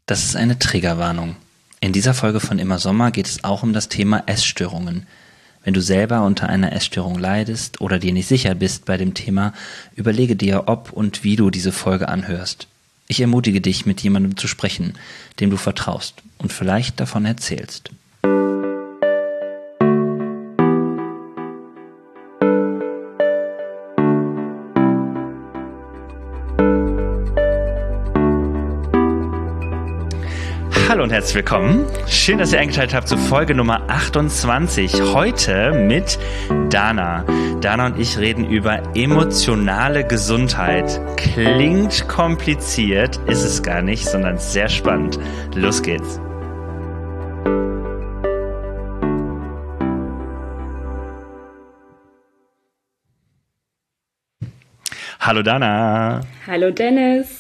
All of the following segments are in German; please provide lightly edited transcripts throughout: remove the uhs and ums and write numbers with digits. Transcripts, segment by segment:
Das ist eine Triggerwarnung. In dieser Folge von Immer Sommer geht es auch um das Thema Essstörungen. Wenn du selber unter einer Essstörung leidest oder dir nicht sicher bist bei dem Thema, überlege dir, ob und wie du diese Folge anhörst. Ich ermutige dich, mit jemandem zu sprechen, dem du vertraust und vielleicht davon erzählst. Hallo und herzlich willkommen. Schön, dass ihr eingeschaltet habt zu Folge Nummer 28. Heute mit Dana. Dana und ich reden über emotionale Gesundheit. Klingt kompliziert, ist es gar nicht, sondern sehr spannend. Los geht's. Hallo Dana. Hallo Dennis.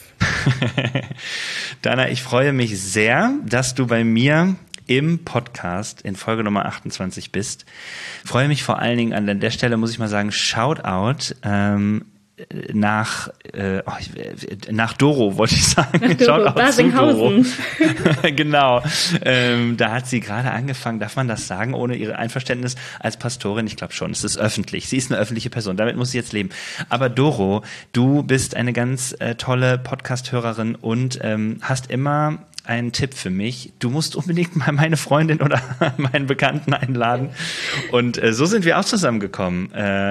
Dana, ich freue mich sehr, dass du bei mir im Podcast in Folge Nummer 28 bist. Freue mich vor allen Dingen an der Stelle, muss ich mal sagen, Shoutout nach Doro, wollte ich sagen. Doro, Basinghausen. Genau. Da hat sie gerade angefangen, darf man das sagen, ohne ihr Einverständnis als Pastorin? Ich glaube schon, es ist öffentlich. Sie ist eine öffentliche Person, damit muss sie jetzt leben. Aber Doro, du bist eine ganz tolle Podcast-Hörerin und hast immer einen Tipp für mich. Du musst unbedingt mal meine Freundin oder meinen Bekannten einladen. Und so sind wir auch zusammengekommen.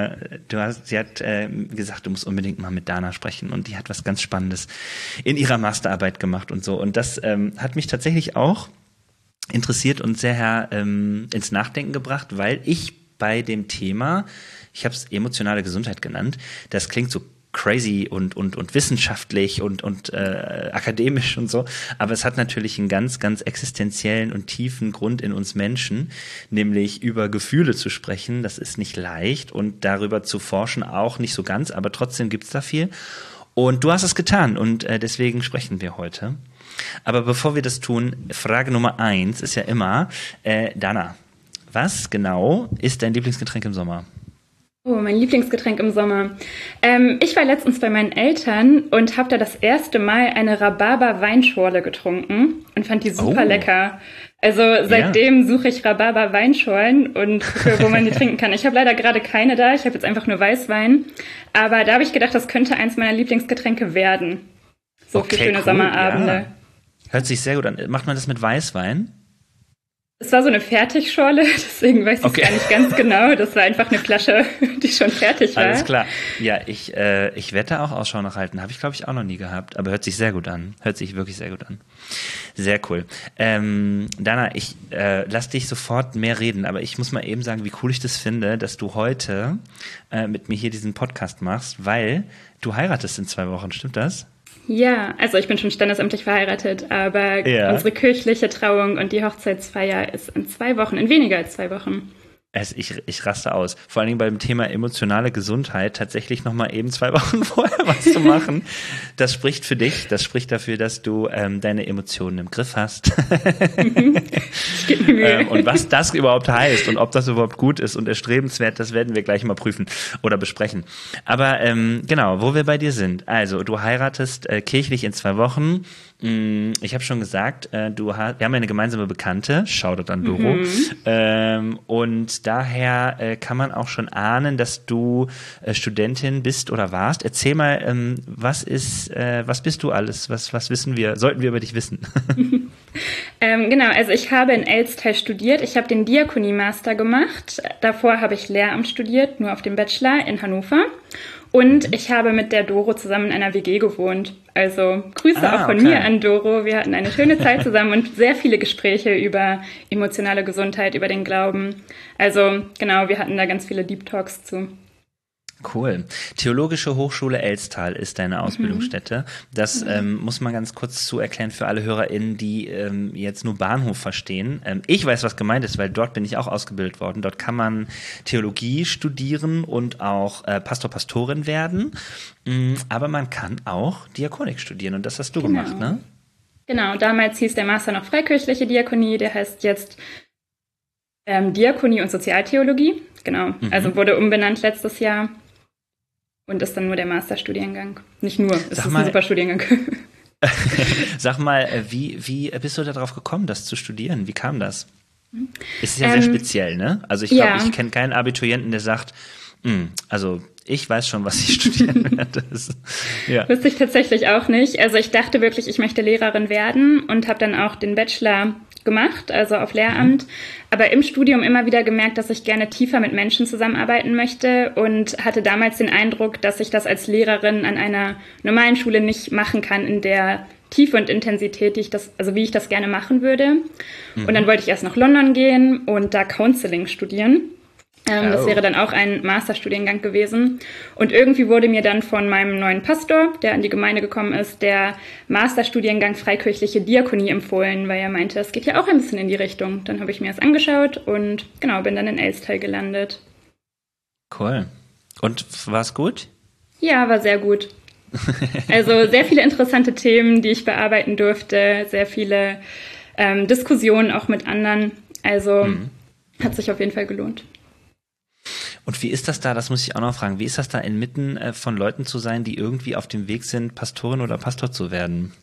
Sie hat gesagt, du musst unbedingt mal mit Dana sprechen. Und die hat was ganz Spannendes in ihrer Masterarbeit gemacht und so. Und das hat mich tatsächlich auch interessiert und sehr ins Nachdenken gebracht, weil ich bei dem Thema, ich habe es emotionale Gesundheit genannt, das klingt so crazy und wissenschaftlich und akademisch und so, aber es hat natürlich einen ganz, ganz existenziellen und tiefen Grund in uns Menschen, nämlich über Gefühle zu sprechen. Das ist nicht leicht und darüber zu forschen auch nicht so ganz, aber trotzdem gibt's da viel. Und du hast es getan und deswegen sprechen wir heute. Aber bevor wir das tun, Frage Nummer 1 ist ja immer, Dana, was genau ist dein Lieblingsgetränk im Sommer? Oh, mein Lieblingsgetränk im Sommer. Ich war letztens bei meinen Eltern und habe da das erste Mal eine Rhabarber-Weinschorle getrunken und fand die super lecker. Also seitdem suche ich Rhabarber-Weinschorlen und wo man die trinken kann. Ich habe leider gerade keine da, ich habe jetzt einfach nur Weißwein. Aber da habe ich gedacht, das könnte eins meiner Lieblingsgetränke werden. So für schöne Sommerabende. Ja. Hört sich sehr gut an. Macht man das mit Weißwein? Es war so eine Fertigschorle, deswegen weiß ich es gar nicht ganz genau. Das war einfach eine Flasche, die schon fertig war. Alles klar. Ja, ich werde da auch Ausschau nach halten. Habe ich, glaube ich, auch noch nie gehabt. Aber hört sich sehr gut an. Hört sich wirklich sehr gut an. Sehr cool. Dana, ich lass dich sofort mehr reden. Aber ich muss mal eben sagen, wie cool ich das finde, dass du heute mit mir hier diesen Podcast machst, weil du heiratest in 2 Wochen. Stimmt das? Ja, also ich bin schon standesamtlich verheiratet, aber unsere kirchliche Trauung und die Hochzeitsfeier ist in 2 Wochen, in weniger als 2 Wochen. Ich raste aus. Vor allen Dingen beim Thema emotionale Gesundheit tatsächlich nochmal eben 2 Wochen vorher was zu machen. Das spricht für dich. Das spricht dafür, dass du deine Emotionen im Griff hast. Ich gebe mir Mühe. Und was das überhaupt heißt und ob das überhaupt gut ist und erstrebenswert, das werden wir gleich mal prüfen oder besprechen. Aber genau, wo wir bei dir sind. Also, du heiratest kirchlich in 2 Wochen. Ich habe schon gesagt, wir haben eine gemeinsame Bekannte, Shoutout an Doro, und daher kann man auch schon ahnen, dass du Studentin bist oder warst. Erzähl mal, was bist du alles? Was wissen wir? Sollten wir über dich wissen? Genau, also ich habe in Elstall studiert. Ich habe den Diakonie-Master gemacht. Davor habe ich Lehramt studiert, nur auf dem Bachelor in Hannover. Und ich habe mit der Doro zusammen in einer WG gewohnt. Also Grüße auch von mir an Doro. Wir hatten eine schöne Zeit zusammen und sehr viele Gespräche über emotionale Gesundheit, über den Glauben. Also genau, wir hatten da ganz viele Deep Talks zu. Cool. Theologische Hochschule Elstall ist deine Ausbildungsstätte. Das muss man ganz kurz zu erklären für alle HörerInnen, die jetzt nur Bahnhof verstehen. Ich weiß, was gemeint ist, weil dort bin ich auch ausgebildet worden. Dort kann man Theologie studieren und auch Pastor, Pastorin werden. Aber man kann auch Diakonik studieren und das hast du gemacht, ne? Genau, damals hieß der Master noch Freikirchliche Diakonie, der heißt jetzt Diakonie und Sozialtheologie. Genau, also wurde umbenannt letztes Jahr. Und ist dann nur der Masterstudiengang. Nicht nur, es ist ein super Studiengang. Sag mal, wie bist du darauf gekommen, das zu studieren? Wie kam das? Es ist ja sehr speziell, ne? Also ich glaube, ich kenne keinen Abiturienten, der sagt, also ich weiß schon, was ich studieren werde. Ja. Wusste ich tatsächlich auch nicht. Also ich dachte wirklich, ich möchte Lehrerin werden und habe dann auch den Bachelor gemacht, also auf Lehramt, aber im Studium immer wieder gemerkt, dass ich gerne tiefer mit Menschen zusammenarbeiten möchte und hatte damals den Eindruck, dass ich das als Lehrerin an einer normalen Schule nicht machen kann in der Tiefe und Intensität, wie ich das gerne machen würde. Und dann wollte ich erst nach London gehen und da Counseling studieren. Das wäre dann auch ein Masterstudiengang gewesen. Und irgendwie wurde mir dann von meinem neuen Pastor, der an die Gemeinde gekommen ist, der Masterstudiengang Freikirchliche Diakonie empfohlen, weil er meinte, das geht ja auch ein bisschen in die Richtung. Dann habe ich mir das angeschaut und genau, bin dann in Elstal gelandet. Cool. Und war es gut? Ja, war sehr gut. Also sehr viele interessante Themen, die ich bearbeiten durfte, sehr viele Diskussionen auch mit anderen. Also hat sich auf jeden Fall gelohnt. Und wie ist das da, das muss ich auch noch fragen, wie ist das da inmitten von Leuten zu sein, die irgendwie auf dem Weg sind, Pastorin oder Pastor zu werden?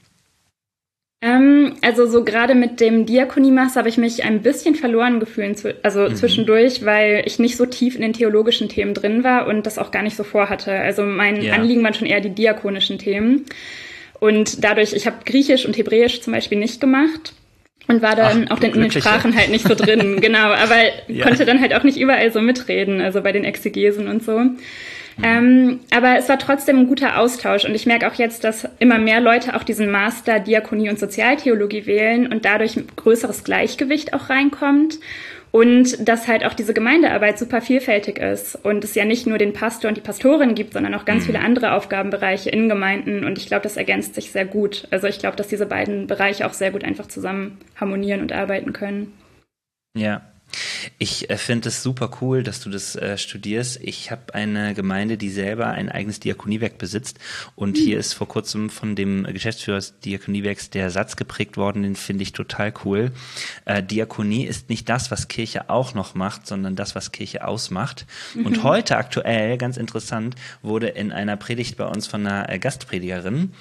Also so gerade mit dem Diakoniemaster habe ich mich ein bisschen verloren gefühlt, zwischendurch, weil ich nicht so tief in den theologischen Themen drin war und das auch gar nicht so vorhatte. Also mein Anliegen waren schon eher die diakonischen Themen. Und dadurch, ich habe Griechisch und Hebräisch zum Beispiel nicht gemacht. Und war dann auch in den Sprachen halt nicht so drin, genau. Aber konnte dann halt auch nicht überall so mitreden, also bei den Exegesen und so. Aber es war trotzdem ein guter Austausch. Und ich merke auch jetzt, dass immer mehr Leute auch diesen Master Diakonie und Sozialtheologie wählen und dadurch ein größeres Gleichgewicht auch reinkommt. Und dass halt auch diese Gemeindearbeit super vielfältig ist und es ja nicht nur den Pastor und die Pastorin gibt, sondern auch ganz viele andere Aufgabenbereiche in Gemeinden. Und ich glaube, das ergänzt sich sehr gut. Also ich glaube, dass diese beiden Bereiche auch sehr gut einfach zusammen harmonieren und arbeiten können. Ja. Ich finde es super cool, dass du das studierst. Ich habe eine Gemeinde, die selber ein eigenes Diakoniewerk besitzt und hier ist vor kurzem von dem Geschäftsführer des Diakoniewerks der Satz geprägt worden, den finde ich total cool. Diakonie ist nicht das, was Kirche auch noch macht, sondern das, was Kirche ausmacht. Und heute aktuell, ganz interessant, wurde in einer Predigt bei uns von einer Gastpredigerin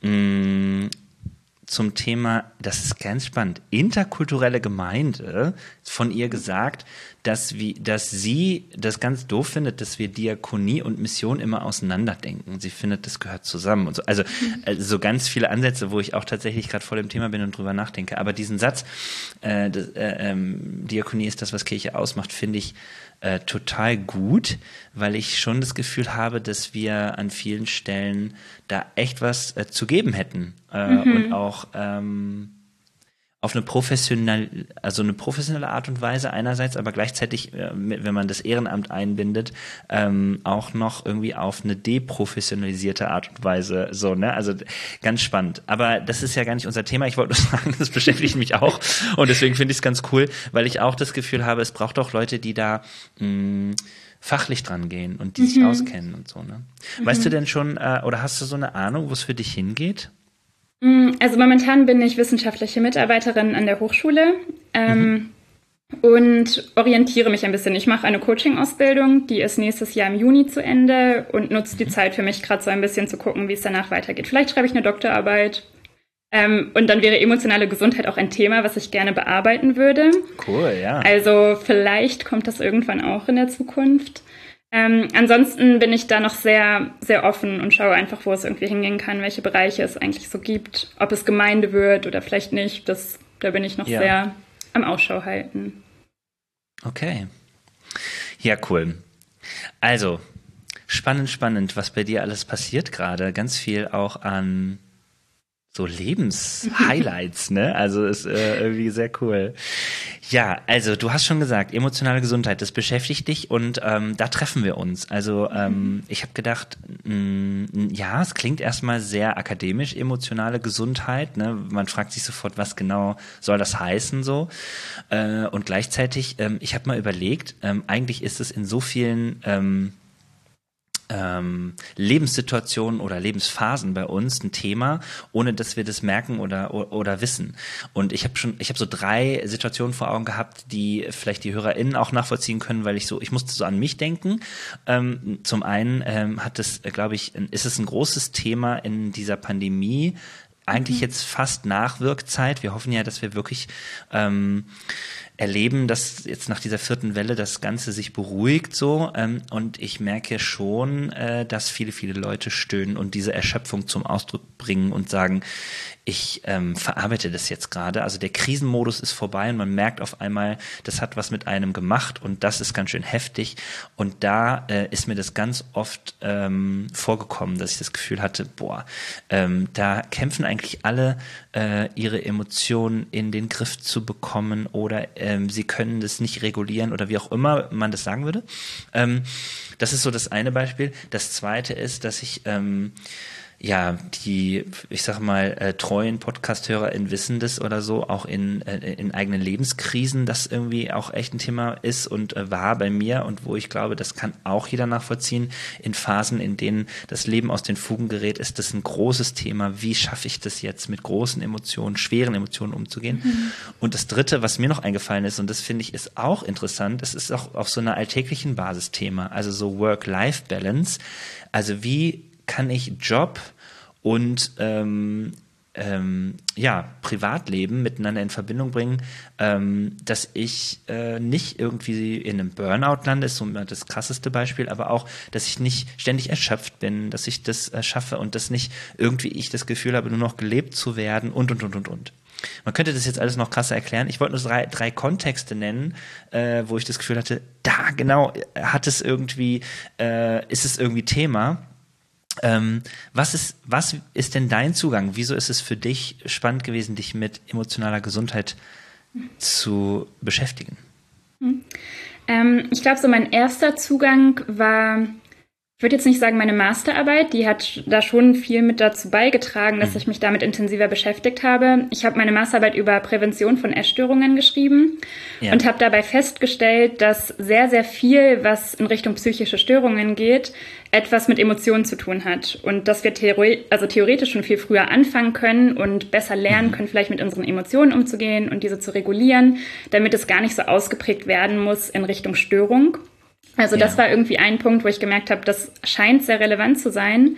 zum Thema, das ist ganz spannend, interkulturelle Gemeinde, von ihr gesagt, dass sie das ganz doof findet, dass wir Diakonie und Mission immer auseinanderdenken. Sie findet, das gehört zusammen und so. Also so ganz viele Ansätze, wo ich auch tatsächlich gerade voll im Thema bin und drüber nachdenke. Aber diesen Satz, Diakonie ist das, was Kirche ausmacht, finde ich total gut, weil ich schon das Gefühl habe, dass wir an vielen Stellen da echt was zu geben hätten und auch auf eine professionelle Art und Weise einerseits, aber gleichzeitig, wenn man das Ehrenamt einbindet, auch noch irgendwie auf eine deprofessionalisierte Art und Weise, so, ne? Also ganz spannend. Aber das ist ja gar nicht unser Thema. Ich wollte nur sagen, das beschäftigt mich auch und deswegen finde ich es ganz cool, weil ich auch das Gefühl habe, es braucht auch Leute, die da fachlich dran gehen und die sich auskennen und so, ne? Weißt du denn schon, oder hast du so eine Ahnung, wo es für dich hingeht? Also momentan bin ich wissenschaftliche Mitarbeiterin an der Hochschule und orientiere mich ein bisschen. Ich mache eine Coaching-Ausbildung, die ist nächstes Jahr im Juni zu Ende und nutze die Zeit für mich gerade so ein bisschen zu gucken, wie es danach weitergeht. Vielleicht schreibe ich eine Doktorarbeit und dann wäre emotionale Gesundheit auch ein Thema, was ich gerne bearbeiten würde. Cool, ja. Also vielleicht kommt das irgendwann auch in der Zukunft. Ansonsten bin ich da noch sehr, sehr offen und schaue einfach, wo es irgendwie hingehen kann, welche Bereiche es eigentlich so gibt, ob es Gemeinde wird oder vielleicht nicht. Da bin ich noch sehr am Ausschau halten. Okay. Ja, cool. Also, spannend, was bei dir alles passiert gerade. Ganz viel auch an so Lebenshighlights, ne? Also ist irgendwie sehr cool. Ja, also du hast schon gesagt, emotionale Gesundheit, das beschäftigt dich und da treffen wir uns. Also ich habe gedacht, ja, es klingt erstmal sehr akademisch, emotionale Gesundheit, ne? Man fragt sich sofort, was genau soll das heißen so? Und gleichzeitig, ich habe mal überlegt, eigentlich ist es in so vielen Lebenssituationen oder Lebensphasen bei uns ein Thema, ohne dass wir das merken oder wissen. Und ich habe so 3 Situationen vor Augen gehabt, die vielleicht die HörerInnen auch nachvollziehen können, weil ich musste so an mich denken. Zum einen ist es ein großes Thema in dieser Pandemie, eigentlich jetzt fast Nachwirkzeit. Wir hoffen ja, dass wir wirklich erleben, dass jetzt nach dieser 4. Welle das Ganze sich beruhigt so. Und ich merke schon, dass viele, viele Leute stöhnen und diese Erschöpfung zum Ausdruck bringen und sagen, ich verarbeite das jetzt gerade. Also der Krisenmodus ist vorbei und man merkt auf einmal, das hat was mit einem gemacht und das ist ganz schön heftig. Und da ist mir das ganz oft vorgekommen, dass ich das Gefühl hatte, da kämpfen eigentlich alle, ihre Emotionen in den Griff zu bekommen oder sie können das nicht regulieren oder wie auch immer man das sagen würde. Das ist so das eine Beispiel. Das zweite ist, dass ich ich sag mal, treuen Podcast-HörerInnen wissen das oder so, auch in eigenen Lebenskrisen, das irgendwie auch echt ein Thema ist und war bei mir und wo ich glaube, das kann auch jeder nachvollziehen. In Phasen, in denen das Leben aus den Fugen gerät, ist das ein großes Thema. Wie schaffe ich das jetzt, mit großen Emotionen, schweren Emotionen umzugehen? Mhm. Und das Dritte, was mir noch eingefallen ist, und das finde ich ist auch interessant, das ist auch auf so einer alltäglichen Basis Thema, also so Work-Life-Balance. Also wie kann ich Job und Privatleben miteinander in Verbindung bringen, dass ich nicht irgendwie in einem Burnout lande, ist so das krasseste Beispiel, aber auch, dass ich nicht ständig erschöpft bin, dass ich das schaffe und dass nicht irgendwie ich das Gefühl habe, nur noch gelebt zu werden und. Man könnte das jetzt alles noch krasser erklären. Ich wollte nur drei Kontexte nennen, wo ich das Gefühl hatte, da genau ist es irgendwie Thema. Was ist denn dein Zugang? Wieso ist es für dich spannend gewesen, dich mit emotionaler Gesundheit zu beschäftigen? Ich glaube, so mein erster Zugang war, ich würde jetzt nicht sagen meine Masterarbeit, die hat da schon viel mit dazu beigetragen, dass ich mich damit intensiver beschäftigt habe. Ich habe meine Masterarbeit über Prävention von Essstörungen geschrieben und habe dabei festgestellt, dass sehr, sehr viel, was in Richtung psychische Störungen geht, etwas mit Emotionen zu tun hat und dass wir theoretisch schon viel früher anfangen können und besser lernen können, vielleicht mit unseren Emotionen umzugehen und diese zu regulieren, damit es gar nicht so ausgeprägt werden muss in Richtung Störung. Also das war irgendwie ein Punkt, wo ich gemerkt habe, das scheint sehr relevant zu sein.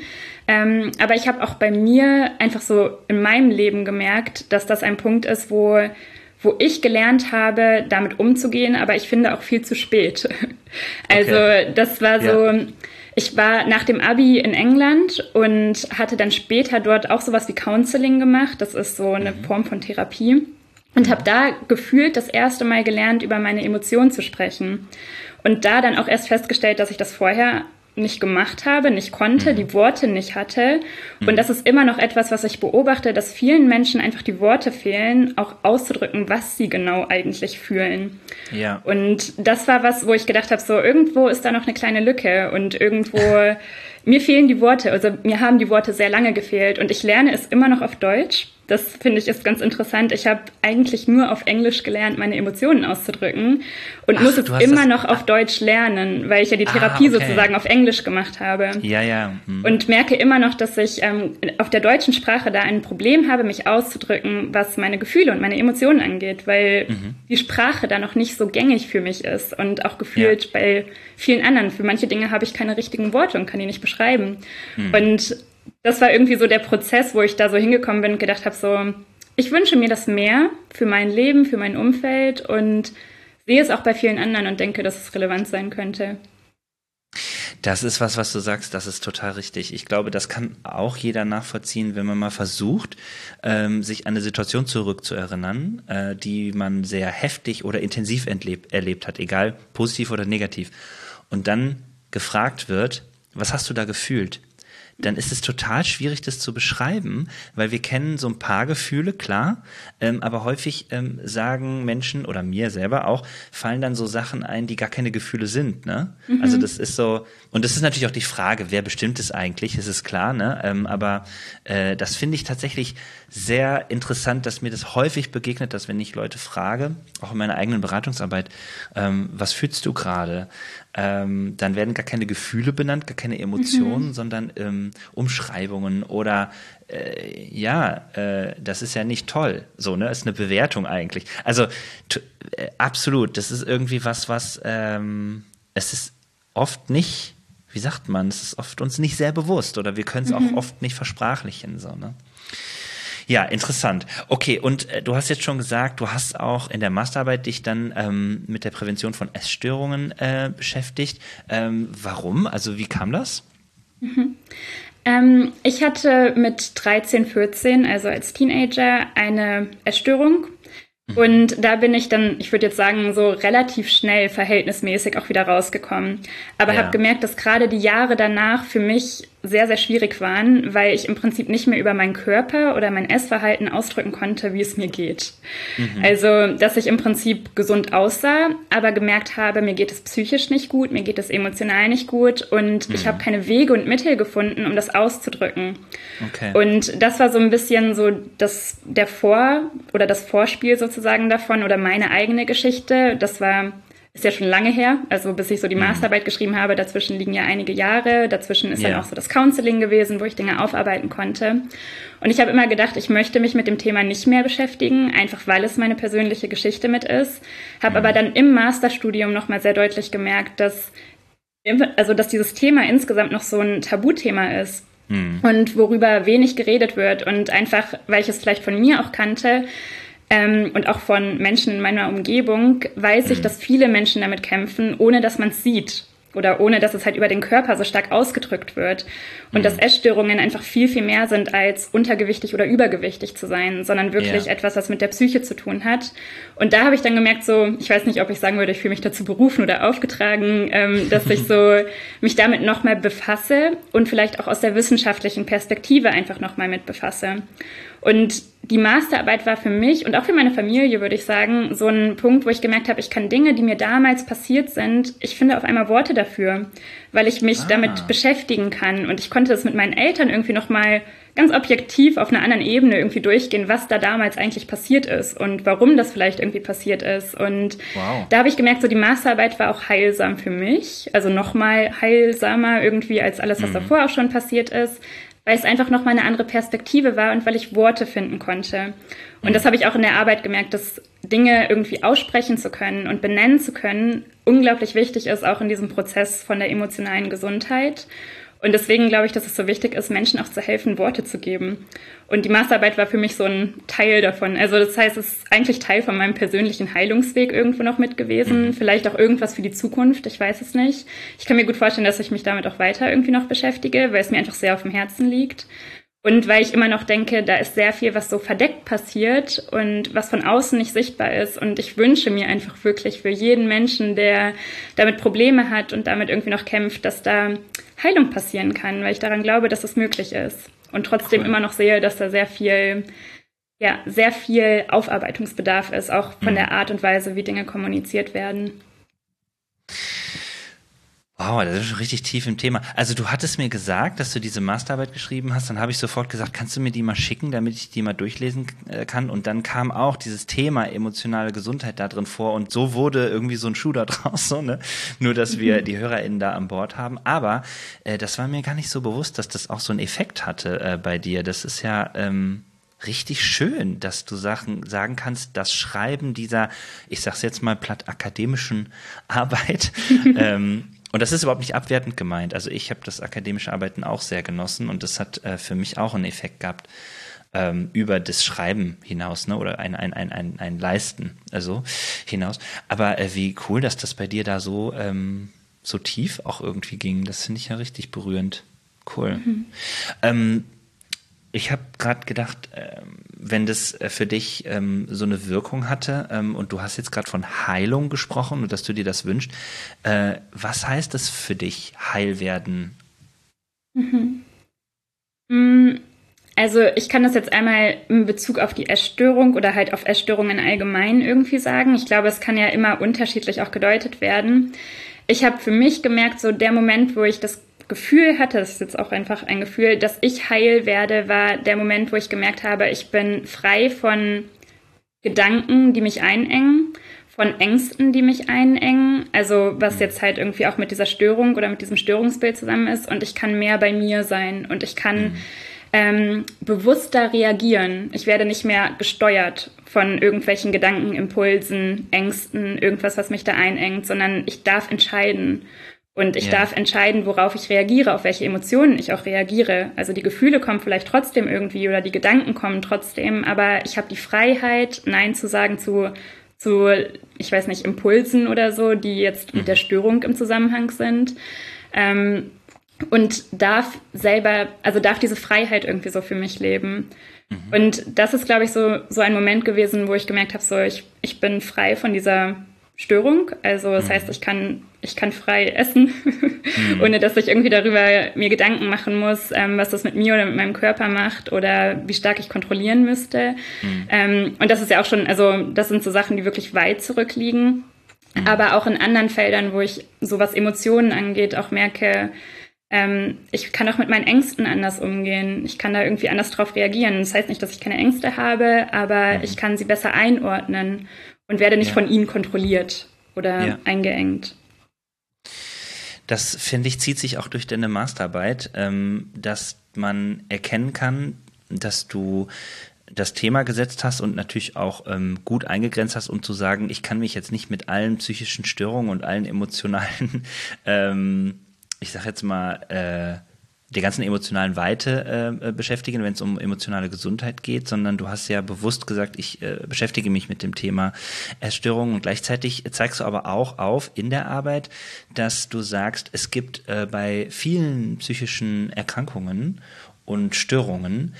Aber ich habe auch bei mir einfach so in meinem Leben gemerkt, dass das ein Punkt ist, wo ich gelernt habe, damit umzugehen, aber ich finde auch viel zu spät. Also das war so, ich war nach dem Abi in England und hatte dann später dort auch sowas wie Counseling gemacht. Das ist so eine Form von Therapie. Und habe da gefühlt das erste Mal gelernt, über meine Emotionen zu sprechen. Und da dann auch erst festgestellt, dass ich das vorher nicht gemacht habe, nicht konnte, die Worte nicht hatte. Und das ist immer noch etwas, was ich beobachte, dass vielen Menschen einfach die Worte fehlen, auch auszudrücken, was sie genau eigentlich fühlen. Ja. Und das war was, wo ich gedacht habe, so irgendwo ist da noch eine kleine Lücke und irgendwo mir fehlen die Worte. Also mir haben die Worte sehr lange gefehlt und ich lerne es immer noch auf Deutsch. Das finde ich ist ganz interessant. Ich habe eigentlich nur auf Englisch gelernt, meine Emotionen auszudrücken und muss es immer noch auf Deutsch lernen, weil ich ja die Therapie sozusagen auf Englisch gemacht habe. Ja. Und merke immer noch, dass ich auf der deutschen Sprache da ein Problem habe, mich auszudrücken, was meine Gefühle und meine Emotionen angeht, weil die Sprache da noch nicht so gängig für mich ist und auch gefühlt bei vielen anderen. Für manche Dinge habe ich keine richtigen Worte und kann die nicht beschreiben. Und das war irgendwie so der Prozess, wo ich da so hingekommen bin und gedacht habe, so, ich wünsche mir das mehr für mein Leben, für mein Umfeld und sehe es auch bei vielen anderen und denke, dass es relevant sein könnte. Das ist was du sagst, das ist total richtig. Ich glaube, das kann auch jeder nachvollziehen, wenn man mal versucht, sich an eine Situation zurückzuerinnern, die man sehr heftig oder intensiv erlebt hat, egal positiv oder negativ. Und dann gefragt wird, was hast du da gefühlt? Dann ist es total schwierig, das zu beschreiben, weil wir kennen so ein paar Gefühle, klar, aber häufig sagen Menschen oder mir selber auch, fallen dann so Sachen ein, die gar keine Gefühle sind, ne? Also das ist so, und das ist natürlich auch die Frage, wer bestimmt es eigentlich, das ist klar, ne? Aber das finde ich tatsächlich sehr interessant, dass mir das häufig begegnet, dass wenn ich Leute frage, auch in meiner eigenen Beratungsarbeit, was fühlst du gerade? Dann werden gar keine Gefühle benannt, gar keine Emotionen, sondern Umschreibungen oder das ist ja nicht toll, so, ne, ist eine Bewertung eigentlich. Also absolut, das ist irgendwie was es ist oft nicht, wie sagt man, es ist oft uns nicht sehr bewusst oder wir können es auch oft nicht versprachlichen, so, ne. Ja, interessant. Okay, und du hast jetzt schon gesagt, du hast auch in der Masterarbeit dich dann mit der Prävention von Essstörungen beschäftigt. Warum? Also wie kam das? Ich hatte mit 13, 14, also als Teenager, eine Essstörung. Und da bin ich dann, ich würde jetzt sagen, so relativ schnell verhältnismäßig auch wieder rausgekommen. Aber habe Ja. gemerkt, dass gerade die Jahre danach für mich sehr, sehr schwierig waren, weil ich im Prinzip nicht mehr über meinen Körper oder mein Essverhalten ausdrücken konnte, wie es mir geht. Also, dass ich im Prinzip gesund aussah, aber gemerkt habe, mir geht es psychisch nicht gut, mir geht es emotional nicht gut und ich habe keine Wege und Mittel gefunden, um das auszudrücken. Okay. Und das war so ein bisschen so das Vorspiel sozusagen davon oder meine eigene Geschichte. Ist ja schon lange her, also bis ich so die Masterarbeit geschrieben habe, dazwischen liegen ja einige Jahre, dazwischen ist dann auch so das Counseling gewesen, wo ich Dinge aufarbeiten konnte. Und ich habe immer gedacht, ich möchte mich mit dem Thema nicht mehr beschäftigen, einfach weil es meine persönliche Geschichte mit ist. Habe aber dann im Masterstudium nochmal sehr deutlich gemerkt, dass dieses Thema insgesamt noch so ein Tabuthema ist. Und worüber wenig geredet wird und einfach, weil ich es vielleicht von mir auch kannte, und auch von Menschen in meiner Umgebung, weiß ich, dass viele Menschen damit kämpfen, ohne dass man es sieht oder ohne dass es halt über den Körper so stark ausgedrückt wird. Und dass Essstörungen einfach viel, viel mehr sind, als untergewichtig oder übergewichtig zu sein, sondern wirklich etwas, was mit der Psyche zu tun hat. Und da habe ich dann gemerkt, so, ich weiß nicht, ob ich sagen würde, ich fühle mich dazu berufen oder aufgetragen, dass ich so mich damit nochmal befasse und vielleicht auch aus der wissenschaftlichen Perspektive einfach nochmal mit befasse. Und die Masterarbeit war für mich und auch für meine Familie, würde ich sagen, so ein Punkt, wo ich gemerkt habe, ich kann Dinge, die mir damals passiert sind, ich finde auf einmal Worte dafür, weil ich mich damit beschäftigen kann. Und ich konnte es mit meinen Eltern irgendwie nochmal ganz objektiv auf einer anderen Ebene irgendwie durchgehen, was da damals eigentlich passiert ist und warum das vielleicht irgendwie passiert ist. Und da habe ich gemerkt, so die Masterarbeit war auch heilsam für mich, also nochmal heilsamer irgendwie als alles, was davor auch schon passiert ist, weil es einfach nochmal eine andere Perspektive war und weil ich Worte finden konnte. Und das habe ich auch in der Arbeit gemerkt, dass Dinge irgendwie aussprechen zu können und benennen zu können unglaublich wichtig ist, auch in diesem Prozess von der emotionalen Gesundheit. Und deswegen glaube ich, dass es so wichtig ist, Menschen auch zu helfen, Worte zu geben. Und die Masterarbeit war für mich so ein Teil davon. Also das heißt, es ist eigentlich Teil von meinem persönlichen Heilungsweg irgendwo noch mit gewesen. Vielleicht auch irgendwas für die Zukunft, ich weiß es nicht. Ich kann mir gut vorstellen, dass ich mich damit auch weiter irgendwie noch beschäftige, weil es mir einfach sehr auf dem Herzen liegt. Und weil ich immer noch denke, da ist sehr viel, was so verdeckt passiert und was von außen nicht sichtbar ist. Und ich wünsche mir einfach wirklich für jeden Menschen, der damit Probleme hat und damit irgendwie noch kämpft, dass da Heilung passieren kann, weil ich daran glaube, dass es möglich ist. Und trotzdem immer noch sehe, dass da sehr viel Aufarbeitungsbedarf ist, auch von der Art und Weise, wie Dinge kommuniziert werden. Wow, das ist schon richtig tief im Thema. Also du hattest mir gesagt, dass du diese Masterarbeit geschrieben hast, dann habe ich sofort gesagt, kannst du mir die mal schicken, damit ich die mal durchlesen kann? Und dann kam auch dieses Thema emotionale Gesundheit da drin vor und so wurde irgendwie so ein Schuh da draus, so, ne? Nur, dass wir die HörerInnen da an Bord haben. Aber das war mir gar nicht so bewusst, dass das auch so einen Effekt hatte bei dir. Das ist ja richtig schön, dass du sagen kannst, das Schreiben dieser, ich sag's jetzt mal platt, akademischen Arbeit, und das ist überhaupt nicht abwertend gemeint. Also ich habe das akademische Arbeiten auch sehr genossen und das hat für mich auch einen Effekt gehabt über das Schreiben hinaus, ne? Oder ein Leisten also hinaus. Aber wie cool, dass das bei dir da so tief auch irgendwie ging. Das finde ich ja richtig berührend. Cool. Ich habe gerade gedacht, wenn das für dich so eine Wirkung hatte und du hast jetzt gerade von Heilung gesprochen und dass du dir das wünschst, was heißt das für dich, heil werden? Also ich kann das jetzt einmal in Bezug auf die Essstörung oder halt auf Essstörungen allgemein irgendwie sagen. Ich glaube, es kann ja immer unterschiedlich auch gedeutet werden. Ich habe für mich gemerkt, so der Moment, wo ich das Gefühl hatte, das ist jetzt auch einfach ein Gefühl, dass ich heil werde, war der Moment, wo ich gemerkt habe, ich bin frei von Gedanken, die mich einengen, von Ängsten, die mich einengen, also was jetzt halt irgendwie auch mit dieser Störung oder mit diesem Störungsbild zusammen ist und ich kann mehr bei mir sein und ich kann bewusster reagieren. Ich werde nicht mehr gesteuert von irgendwelchen Gedanken, Impulsen, Ängsten, irgendwas, was mich da einengt, sondern ich darf entscheiden. Und ich darf entscheiden, worauf ich reagiere, auf welche Emotionen ich auch reagiere. Also die Gefühle kommen vielleicht trotzdem irgendwie oder die Gedanken kommen trotzdem, aber ich habe die Freiheit, Nein zu sagen zu, ich weiß nicht, Impulsen oder so, die jetzt mit der Störung im Zusammenhang sind. Und darf diese Freiheit irgendwie so für mich leben. Und das ist, glaube ich, so ein Moment gewesen, wo ich gemerkt habe, so ich bin frei von dieser Störung. Also das heißt, ich kann frei essen, ohne dass ich irgendwie darüber mir Gedanken machen muss, was das mit mir oder mit meinem Körper macht oder wie stark ich kontrollieren müsste. Und das ist ja auch schon, also das sind so Sachen, die wirklich weit zurückliegen. Aber auch in anderen Feldern, wo ich so was Emotionen angeht, auch merke, ich kann auch mit meinen Ängsten anders umgehen. Ich kann da irgendwie anders drauf reagieren. Das heißt nicht, dass ich keine Ängste habe, aber ich kann sie besser einordnen und werde nicht von ihnen kontrolliert oder eingeengt. Das, finde ich, zieht sich auch durch deine Masterarbeit, dass man erkennen kann, dass du das Thema gesetzt hast und natürlich auch gut eingegrenzt hast, um zu sagen, ich kann mich jetzt nicht mit allen psychischen Störungen und allen emotionalen ich sag jetzt mal, der ganzen emotionalen Weite beschäftigen, wenn es um emotionale Gesundheit geht, sondern du hast ja bewusst gesagt, ich beschäftige mich mit dem Thema Essstörungen und gleichzeitig zeigst du aber auch auf in der Arbeit, dass du sagst, es gibt bei vielen psychischen Erkrankungen und Störungen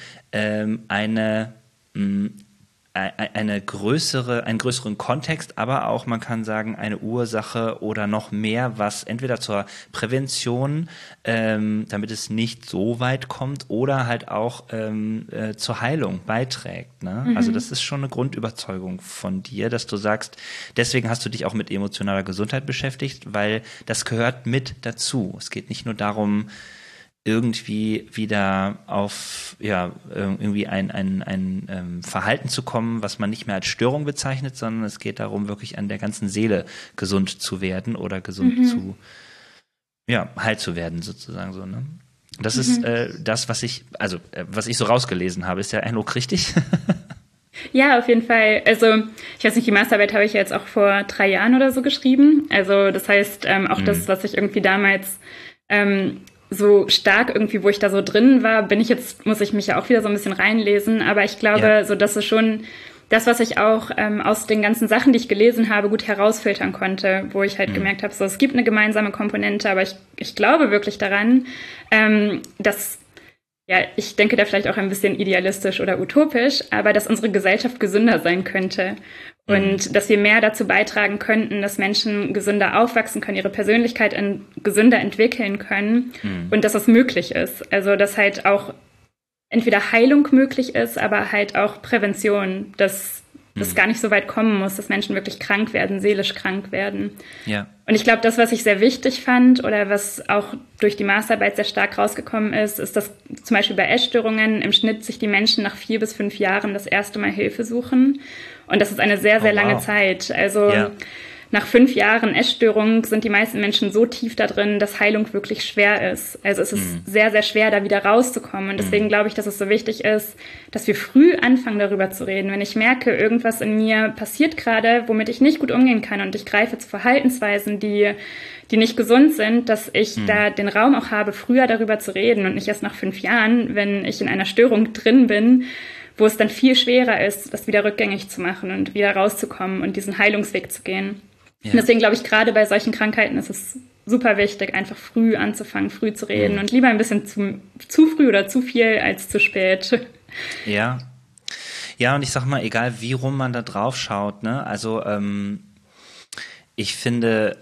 einen größeren Kontext, aber auch, man kann sagen, eine Ursache oder noch mehr, was entweder zur Prävention, damit es nicht so weit kommt, oder halt auch zur Heilung beiträgt. Ne? Also das ist schon eine Grundüberzeugung von dir, dass du sagst, deswegen hast du dich auch mit emotionaler Gesundheit beschäftigt, weil das gehört mit dazu. Es geht nicht nur darum, irgendwie wieder auf irgendwie ein Verhalten zu kommen, was man nicht mehr als Störung bezeichnet, sondern es geht darum, wirklich an der ganzen Seele gesund zu werden oder gesund heil zu werden, sozusagen so, ne? Das ist das, was ich so rausgelesen habe. Ist der Eindruck richtig? Ja, auf jeden Fall. Also ich weiß nicht, die Masterarbeit habe ich ja jetzt auch vor 3 Jahren oder so geschrieben. Also das heißt, auch das, was ich irgendwie damals so stark irgendwie, wo ich da so drin war, muss ich mich ja auch wieder so ein bisschen reinlesen. Aber ich glaube, so das ist schon das, was ich auch aus den ganzen Sachen, die ich gelesen habe, gut herausfiltern konnte, wo ich halt gemerkt habe, so es gibt eine gemeinsame Komponente, aber ich glaube wirklich daran, dass ich denke da vielleicht auch ein bisschen idealistisch oder utopisch, aber dass unsere Gesellschaft gesünder sein könnte und dass wir mehr dazu beitragen könnten, dass Menschen gesünder aufwachsen können, ihre Persönlichkeit gesünder entwickeln können und dass das möglich ist. Also dass halt auch entweder Heilung möglich ist, aber halt auch Prävention, dass das gar nicht so weit kommen muss, dass Menschen wirklich krank werden, seelisch krank werden. Ja. Und ich glaube, das, was ich sehr wichtig fand oder was auch durch die Masterarbeit sehr stark rausgekommen ist, dass zum Beispiel bei Essstörungen im Schnitt sich die Menschen nach 4 bis 5 Jahren das erste Mal Hilfe suchen. Und das ist eine sehr, sehr lange Zeit. Also nach 5 Jahren Essstörung sind die meisten Menschen so tief da drin, dass Heilung wirklich schwer ist. Also es ist sehr, sehr schwer, da wieder rauszukommen. Und deswegen glaube ich, dass es so wichtig ist, dass wir früh anfangen, darüber zu reden. Wenn ich merke, irgendwas in mir passiert gerade, womit ich nicht gut umgehen kann und ich greife zu Verhaltensweisen, die nicht gesund sind, dass ich da den Raum auch habe, früher darüber zu reden und nicht erst nach 5 Jahren, wenn ich in einer Störung drin bin, wo es dann viel schwerer ist, das wieder rückgängig zu machen und wieder rauszukommen und diesen Heilungsweg zu gehen. Ja. Und deswegen glaube ich, gerade bei solchen Krankheiten ist es super wichtig, einfach früh anzufangen, früh zu reden und lieber ein bisschen zu früh oder zu viel als zu spät. Ja. Ja, und ich sag mal, egal wie rum man da drauf schaut, ne, also ich finde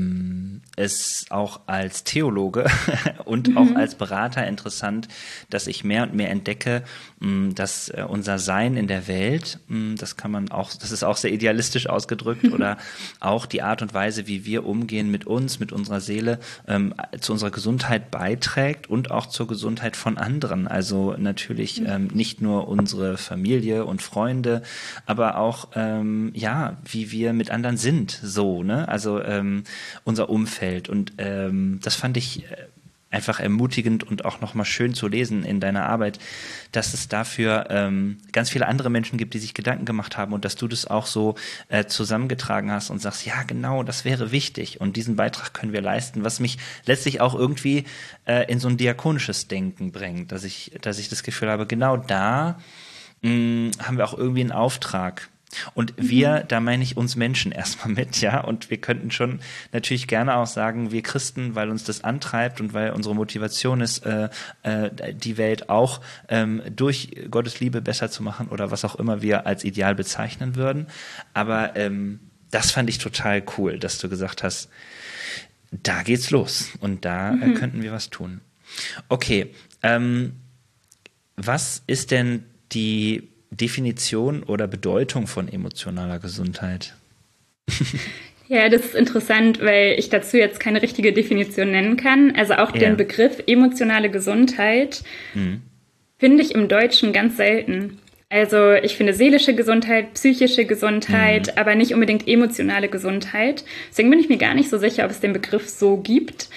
es auch als Theologe und auch als Berater interessant, dass ich mehr und mehr entdecke, dass unser Sein in der Welt, das ist auch sehr idealistisch ausgedrückt, oder auch die Art und Weise, wie wir umgehen mit uns, mit unserer Seele, zu unserer Gesundheit beiträgt und auch zur Gesundheit von anderen. Also natürlich nicht nur unsere Familie und Freunde, aber auch wie wir mit anderen sind, so, ne? Also unser Umfeld, und das fand ich einfach ermutigend und auch nochmal schön zu lesen in deiner Arbeit, dass es dafür ganz viele andere Menschen gibt, die sich Gedanken gemacht haben und dass du das auch so zusammengetragen hast und sagst, ja genau, das wäre wichtig und diesen Beitrag können wir leisten, was mich letztlich auch irgendwie in so ein diakonisches Denken bringt, dass ich das Gefühl habe, genau da haben wir auch irgendwie einen Auftrag. Und wir, da meine ich uns Menschen erstmal mit, ja, und wir könnten schon natürlich gerne auch sagen, wir Christen, weil uns das antreibt und weil unsere Motivation ist, die Welt auch durch Gottes Liebe besser zu machen oder was auch immer wir als ideal bezeichnen würden. Aber das fand ich total cool, dass du gesagt hast, da geht's los und da könnten wir was tun. Okay, was ist denn die Definition oder Bedeutung von emotionaler Gesundheit? Ja, das ist interessant, weil ich dazu jetzt keine richtige Definition nennen kann. Also auch den Begriff emotionale Gesundheit finde ich im Deutschen ganz selten. Also ich finde seelische Gesundheit, psychische Gesundheit, aber nicht unbedingt emotionale Gesundheit. Deswegen bin ich mir gar nicht so sicher, ob es den Begriff so gibt.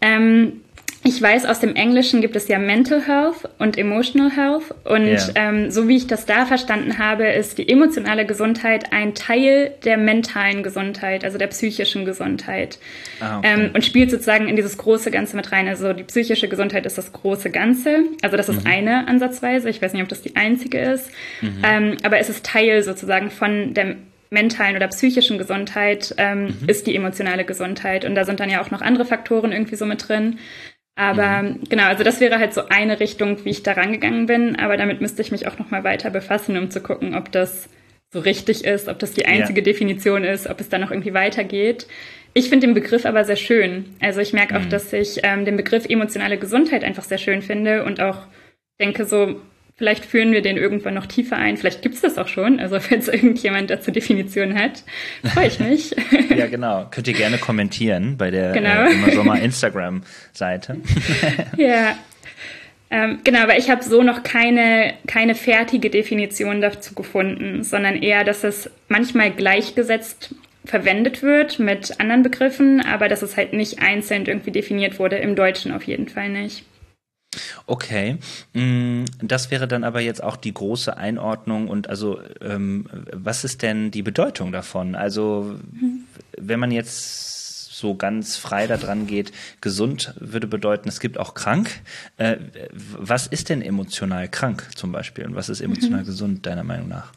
Ich weiß, aus dem Englischen gibt es ja Mental Health und Emotional Health. Und so wie ich das da verstanden habe, ist die emotionale Gesundheit ein Teil der mentalen Gesundheit, also der psychischen Gesundheit. Okay. Und spielt sozusagen in dieses große Ganze mit rein. Also die psychische Gesundheit ist das große Ganze. Also das ist eine Ansatzweise. Ich weiß nicht, ob das die einzige ist. Aber es ist Teil sozusagen von der mentalen oder psychischen Gesundheit, ist die emotionale Gesundheit. Und da sind dann ja auch noch andere Faktoren irgendwie so mit drin. Aber genau, also das wäre halt so eine Richtung, wie ich da rangegangen bin. Aber damit müsste ich mich auch noch mal weiter befassen, um zu gucken, ob das so richtig ist, ob das die einzige Definition ist, ob es da noch irgendwie weitergeht. Ich finde den Begriff aber sehr schön. Also ich merke auch, dass ich den Begriff emotionale Gesundheit einfach sehr schön finde und auch denke so, vielleicht führen wir den irgendwann noch tiefer ein. Vielleicht gibt es das auch schon. Also falls irgendjemand dazu Definitionen hat, freue ich mich. Ja, genau. Könnt ihr gerne kommentieren bei der Immer Sommer Instagram-Seite. Ja, genau, aber ich habe so noch keine fertige Definition dazu gefunden, sondern eher, dass es manchmal gleichgesetzt verwendet wird mit anderen Begriffen, aber dass es halt nicht einzeln irgendwie definiert wurde, im Deutschen auf jeden Fall nicht. Okay, das wäre dann aber jetzt auch die große Einordnung und also was ist denn die Bedeutung davon? Also wenn man jetzt so ganz frei da dran geht, gesund würde bedeuten, es gibt auch krank. Was ist denn emotional krank zum Beispiel und was ist emotional gesund deiner Meinung nach?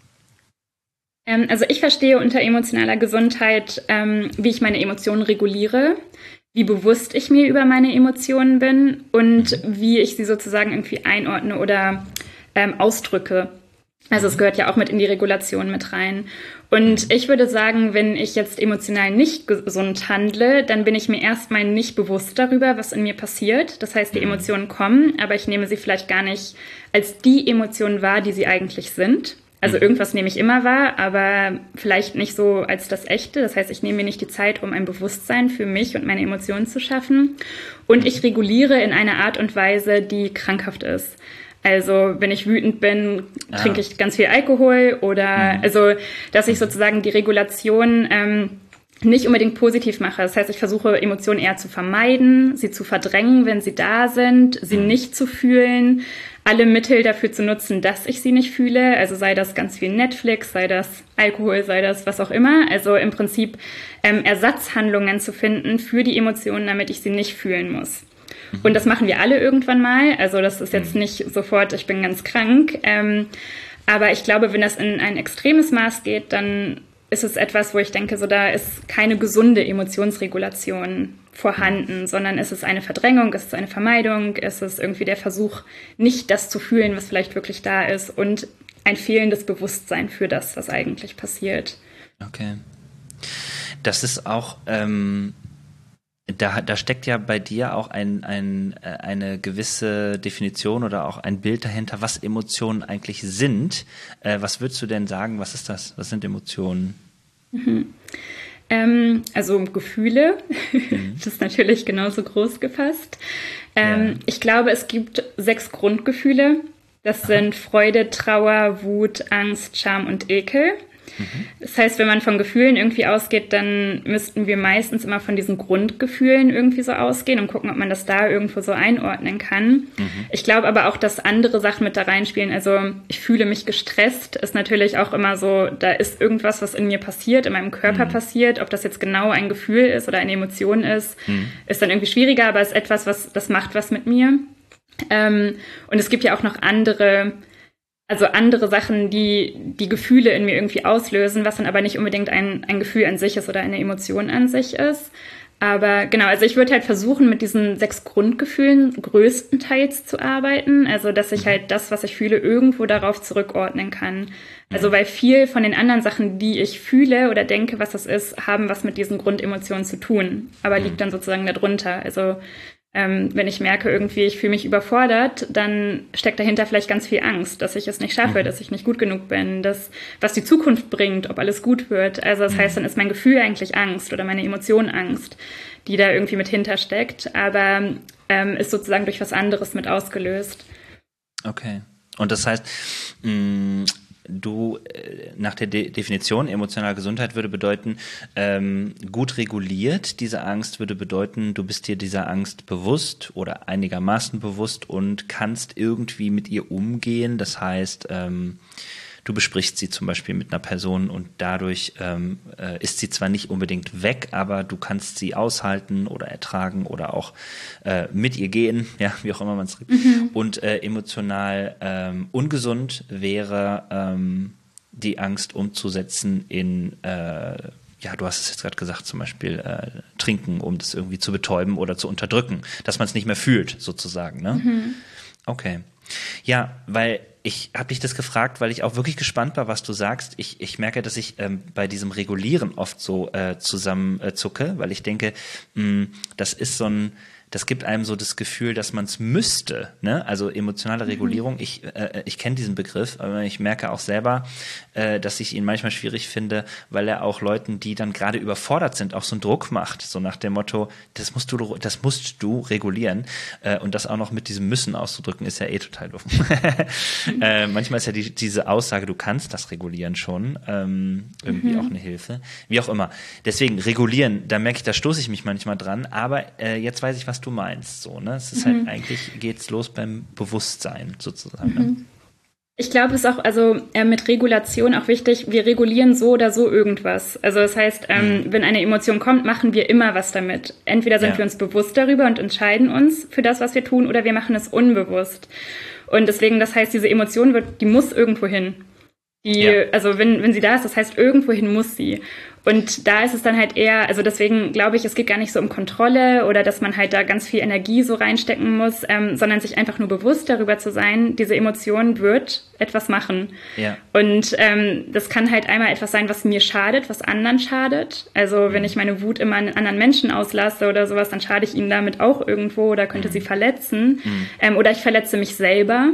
Also ich verstehe unter emotionaler Gesundheit, wie ich meine Emotionen reguliere, wie bewusst ich mir über meine Emotionen bin und wie ich sie sozusagen irgendwie einordne oder ausdrücke. Also es gehört ja auch mit in die Regulation mit rein. Und ich würde sagen, wenn ich jetzt emotional nicht gesund handle, dann bin ich mir erstmal nicht bewusst darüber, was in mir passiert. Das heißt, die Emotionen kommen, aber ich nehme sie vielleicht gar nicht als die Emotionen wahr, die sie eigentlich sind. Also irgendwas nehme ich immer wahr, aber vielleicht nicht so als das Echte. Das heißt, ich nehme mir nicht die Zeit, um ein Bewusstsein für mich und meine Emotionen zu schaffen. Und ich reguliere in einer Art und Weise, die krankhaft ist. Also wenn ich wütend bin, trinke ich ganz viel Alkohol oder also, dass ich sozusagen die Regulation nicht unbedingt positiv mache. Das heißt, ich versuche, Emotionen eher zu vermeiden, sie zu verdrängen, wenn sie da sind, sie nicht zu fühlen, alle Mittel dafür zu nutzen, dass ich sie nicht fühle. Also sei das ganz viel Netflix, sei das Alkohol, sei das was auch immer. Also im Prinzip Ersatzhandlungen zu finden für die Emotionen, damit ich sie nicht fühlen muss. Und das machen wir alle irgendwann mal. Also das ist jetzt nicht sofort, ich bin ganz krank. Aber ich glaube, wenn das in ein extremes Maß geht, dann ist es etwas, wo ich denke, so da ist keine gesunde Emotionsregulation vorhanden, sondern es ist eine Verdrängung, es ist eine Vermeidung, es ist irgendwie der Versuch, nicht das zu fühlen, was vielleicht wirklich da ist und ein fehlendes Bewusstsein für das, was eigentlich passiert. Okay. Das ist auch, da steckt ja bei dir auch eine gewisse Definition oder auch ein Bild dahinter, was Emotionen eigentlich sind. Was würdest du denn sagen, was ist das? Was sind Emotionen? Also Gefühle, das ist natürlich genauso groß gefasst. Ich glaube, es gibt 6 Grundgefühle. Das sind Freude, Trauer, Wut, Angst, Scham und Ekel. Das heißt, wenn man von Gefühlen irgendwie ausgeht, dann müssten wir meistens immer von diesen Grundgefühlen irgendwie so ausgehen und gucken, ob man das da irgendwo so einordnen kann. Ich glaube aber auch, dass andere Sachen mit da reinspielen. Also ich fühle mich gestresst, ist natürlich auch immer so, da ist irgendwas, was in mir passiert, in meinem Körper passiert. Ob das jetzt genau ein Gefühl ist oder eine Emotion ist, ist dann irgendwie schwieriger, aber ist etwas, das macht was mit mir. Und es gibt ja auch noch andere Sachen, die Gefühle in mir irgendwie auslösen, was dann aber nicht unbedingt ein Gefühl an sich ist oder eine Emotion an sich ist. Aber genau, also ich würde halt versuchen, mit diesen 6 Grundgefühlen größtenteils zu arbeiten. Also, dass ich halt das, was ich fühle, irgendwo darauf zurückordnen kann. Also, weil viel von den anderen Sachen, die ich fühle oder denke, was das ist, haben was mit diesen Grundemotionen zu tun. Aber liegt dann sozusagen darunter. Also, wenn ich merke irgendwie, ich fühle mich überfordert, dann steckt dahinter vielleicht ganz viel Angst, dass ich es nicht schaffe, dass ich nicht gut genug bin, was die Zukunft bringt, ob alles gut wird. Also das heißt, dann ist mein Gefühl eigentlich Angst oder meine Emotion Angst, die da irgendwie mit hintersteckt, aber ist sozusagen durch was anderes mit ausgelöst. Okay. Und das heißt, du, nach der Definition, emotionale Gesundheit würde bedeuten, gut reguliert. Diese Angst würde bedeuten, du bist dir dieser Angst bewusst oder einigermaßen bewusst und kannst irgendwie mit ihr umgehen. Das heißt, du besprichst sie zum Beispiel mit einer Person und dadurch ist sie zwar nicht unbedingt weg, aber du kannst sie aushalten oder ertragen oder auch mit ihr gehen, ja, wie auch immer man es sagt. Und emotional ungesund wäre die Angst umzusetzen in ja, du hast es jetzt gerade gesagt, zum Beispiel trinken, um das irgendwie zu betäuben oder zu unterdrücken, dass man es nicht mehr fühlt, sozusagen, ne? Okay. Ja, weil ich habe dich das gefragt, weil ich auch wirklich gespannt war, was du sagst. Ich merke, dass ich bei diesem Regulieren oft so zusammenzucke, weil ich denke, das ist das gibt einem so das Gefühl, dass man es müsste, ne? Also emotionale Regulierung, ich kenne diesen Begriff, aber ich merke auch selber, dass ich ihn manchmal schwierig finde, weil er auch Leuten, die dann gerade überfordert sind, auch so einen Druck macht, so nach dem Motto, das musst du regulieren, und das auch noch mit diesem Müssen auszudrücken, ist ja eh total doof. Manchmal ist ja diese Aussage, du kannst das regulieren schon, irgendwie auch eine Hilfe, wie auch immer. Deswegen regulieren, da merke ich, da stoße ich mich manchmal dran, aber jetzt weiß ich, was du meinst, so, ne? Es ist halt eigentlich, geht's los beim Bewusstsein sozusagen. Ne? Ich glaube, es ist auch, also mit Regulation auch wichtig, wir regulieren so oder so irgendwas. Also das heißt, wenn eine Emotion kommt, machen wir immer was damit. Entweder sind wir uns bewusst darüber und entscheiden uns für das, was wir tun, oder wir machen es unbewusst. Und deswegen, das heißt, diese Emotion die muss irgendwo hin. Also wenn sie da ist, das heißt, irgendwohin muss sie. Und da ist es dann halt eher, also deswegen glaube ich, es geht gar nicht so um Kontrolle oder dass man halt da ganz viel Energie so reinstecken muss, sondern sich einfach nur bewusst darüber zu sein, diese Emotion wird etwas machen. Ja. Und das kann halt einmal etwas sein, was mir schadet, was anderen schadet. Also wenn ich meine Wut immer an anderen Menschen auslasse oder sowas, dann schade ich ihnen damit auch irgendwo oder könnte sie verletzen. Oder ich verletze mich selber.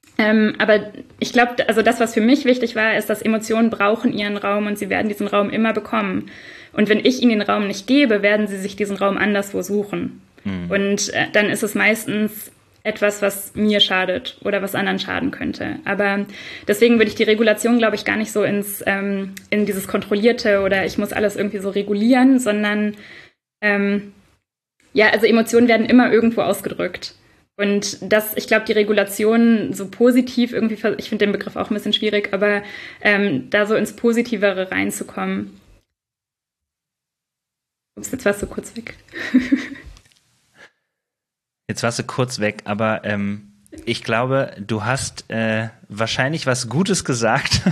Aber ich glaube, also das, was für mich wichtig war, ist, dass Emotionen brauchen ihren Raum und sie werden diesen Raum immer bekommen. Und wenn ich ihnen den Raum nicht gebe, werden sie sich diesen Raum anderswo suchen. Und dann ist es meistens etwas, was mir schadet oder was anderen schaden könnte. Aber deswegen würde ich die Regulation, glaube ich, gar nicht so in dieses Kontrollierte oder ich muss alles irgendwie so regulieren, sondern also Emotionen werden immer irgendwo ausgedrückt. Und ich glaube, die Regulation so positiv irgendwie, ich finde den Begriff auch ein bisschen schwierig, aber da so ins Positivere reinzukommen. Ups, jetzt warst du kurz weg. Jetzt warst du kurz weg, aber ich glaube, du hast wahrscheinlich was Gutes gesagt.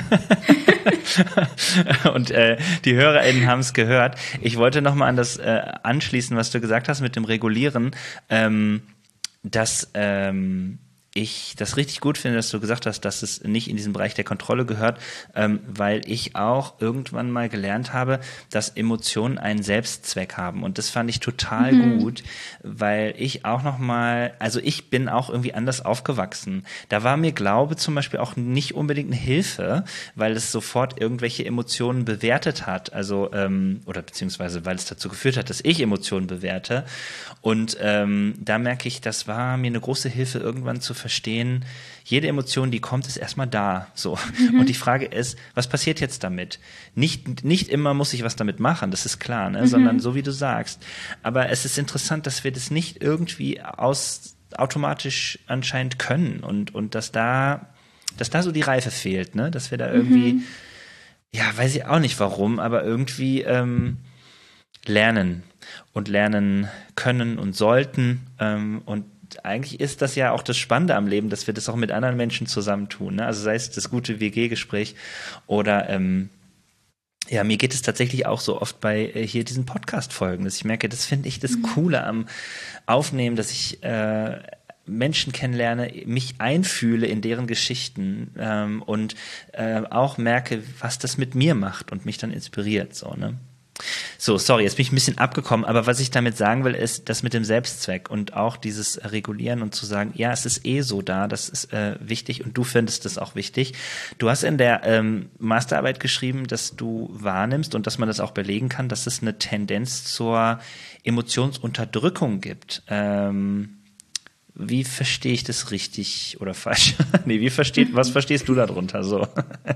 Und die HörerInnen haben es gehört. Ich wollte nochmal an das anschließen, was du gesagt hast mit dem Regulieren. Dass ich das richtig gut finde, dass du gesagt hast, dass es nicht in diesen Bereich der Kontrolle gehört, weil ich auch irgendwann mal gelernt habe, dass Emotionen einen Selbstzweck haben. Und das fand ich total gut, weil ich auch nochmal, also ich bin auch irgendwie anders aufgewachsen. Da war mir Glaube zum Beispiel auch nicht unbedingt eine Hilfe, weil es sofort irgendwelche Emotionen bewertet hat. Also, oder beziehungsweise, weil es dazu geführt hat, dass ich Emotionen bewerte. Und da merke ich, das war mir eine große Hilfe, irgendwann zu verstehen, jede Emotion, die kommt, ist erstmal da, so. Und die Frage ist, was passiert jetzt damit? Nicht immer muss ich was damit machen, das ist klar, ne? Sondern so wie du sagst. Aber es ist interessant, dass wir das nicht irgendwie automatisch anscheinend können und dass da so die Reife fehlt, ne? Dass wir da irgendwie, ja, weiß ich auch nicht warum, aber irgendwie lernen können und sollten. Und eigentlich ist das ja auch das Spannende am Leben, dass wir das auch mit anderen Menschen zusammentun, ne? Also sei es das gute WG-Gespräch oder ja, mir geht es tatsächlich auch so oft bei hier diesen Podcast-Folgen, dass ich merke, das finde ich das Coole am Aufnehmen, dass ich Menschen kennenlerne, mich einfühle in deren Geschichten und auch merke, was das mit mir macht und mich dann inspiriert, so, ne? So, sorry, jetzt bin ich ein bisschen abgekommen, aber was ich damit sagen will, ist das mit dem Selbstzweck und auch dieses Regulieren und zu sagen, ja, es ist so da, das ist wichtig und du findest das auch wichtig. Du hast in der Masterarbeit geschrieben, dass du wahrnimmst und dass man das auch belegen kann, dass es eine Tendenz zur Emotionsunterdrückung gibt. Wie verstehe ich das richtig oder falsch? Nee, was verstehst du darunter so?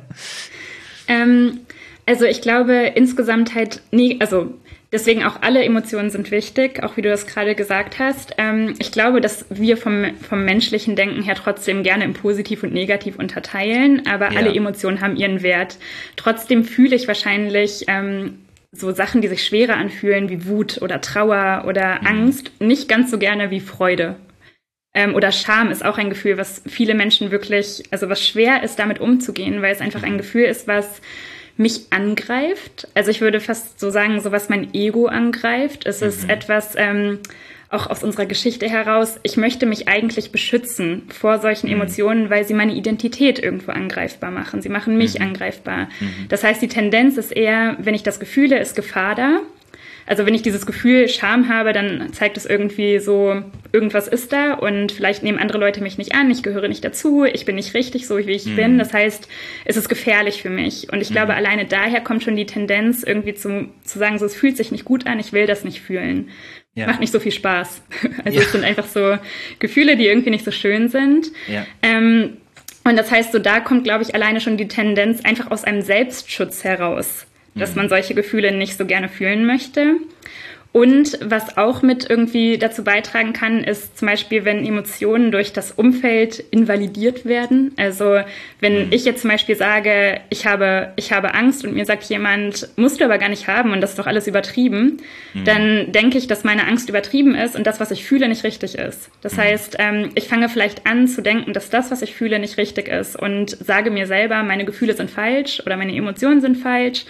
Also ich glaube insgesamt halt also deswegen auch alle Emotionen sind wichtig, auch wie du das gerade gesagt hast. Ich glaube, dass wir vom menschlichen Denken her trotzdem gerne in positiv und negativ unterteilen, aber alle Emotionen haben ihren Wert. Trotzdem fühle ich wahrscheinlich so Sachen, die sich schwerer anfühlen, wie Wut oder Trauer oder Angst, nicht ganz so gerne wie Freude. Oder Scham ist auch ein Gefühl, was viele Menschen wirklich, also was schwer ist, damit umzugehen, weil es einfach ein Gefühl ist, was mich angreift. Also ich würde fast so sagen, so was mein Ego angreift. Es ist etwas, auch aus unserer Geschichte heraus, ich möchte mich eigentlich beschützen vor solchen Emotionen, weil sie meine Identität irgendwo angreifbar machen. Sie machen mich angreifbar. Das heißt, die Tendenz ist eher, wenn ich das Gefühle, ist Gefahr da. Also wenn ich dieses Gefühl Scham habe, dann zeigt es irgendwie so, irgendwas ist da und vielleicht nehmen andere Leute mich nicht an, ich gehöre nicht dazu, ich bin nicht richtig so, wie ich bin. Das heißt, es ist gefährlich für mich. Und ich glaube, alleine daher kommt schon die Tendenz, irgendwie zu sagen, so, es fühlt sich nicht gut an, ich will das nicht fühlen. Ja. Macht nicht so viel Spaß. Also es sind einfach so Gefühle, die irgendwie nicht so schön sind. Ja. Und das heißt, so da kommt, glaube ich, alleine schon die Tendenz einfach aus einem Selbstschutz heraus, dass man solche Gefühle nicht so gerne fühlen möchte. Und was auch mit irgendwie dazu beitragen kann, ist zum Beispiel, wenn Emotionen durch das Umfeld invalidiert werden. Also wenn ich jetzt zum Beispiel sage, ich habe Angst und mir sagt jemand, musst du aber gar nicht haben und das ist doch alles übertrieben, dann denke ich, dass meine Angst übertrieben ist und das, was ich fühle, nicht richtig ist. Das heißt, ich fange vielleicht an zu denken, dass das, was ich fühle, nicht richtig ist und sage mir selber, meine Gefühle sind falsch oder meine Emotionen sind falsch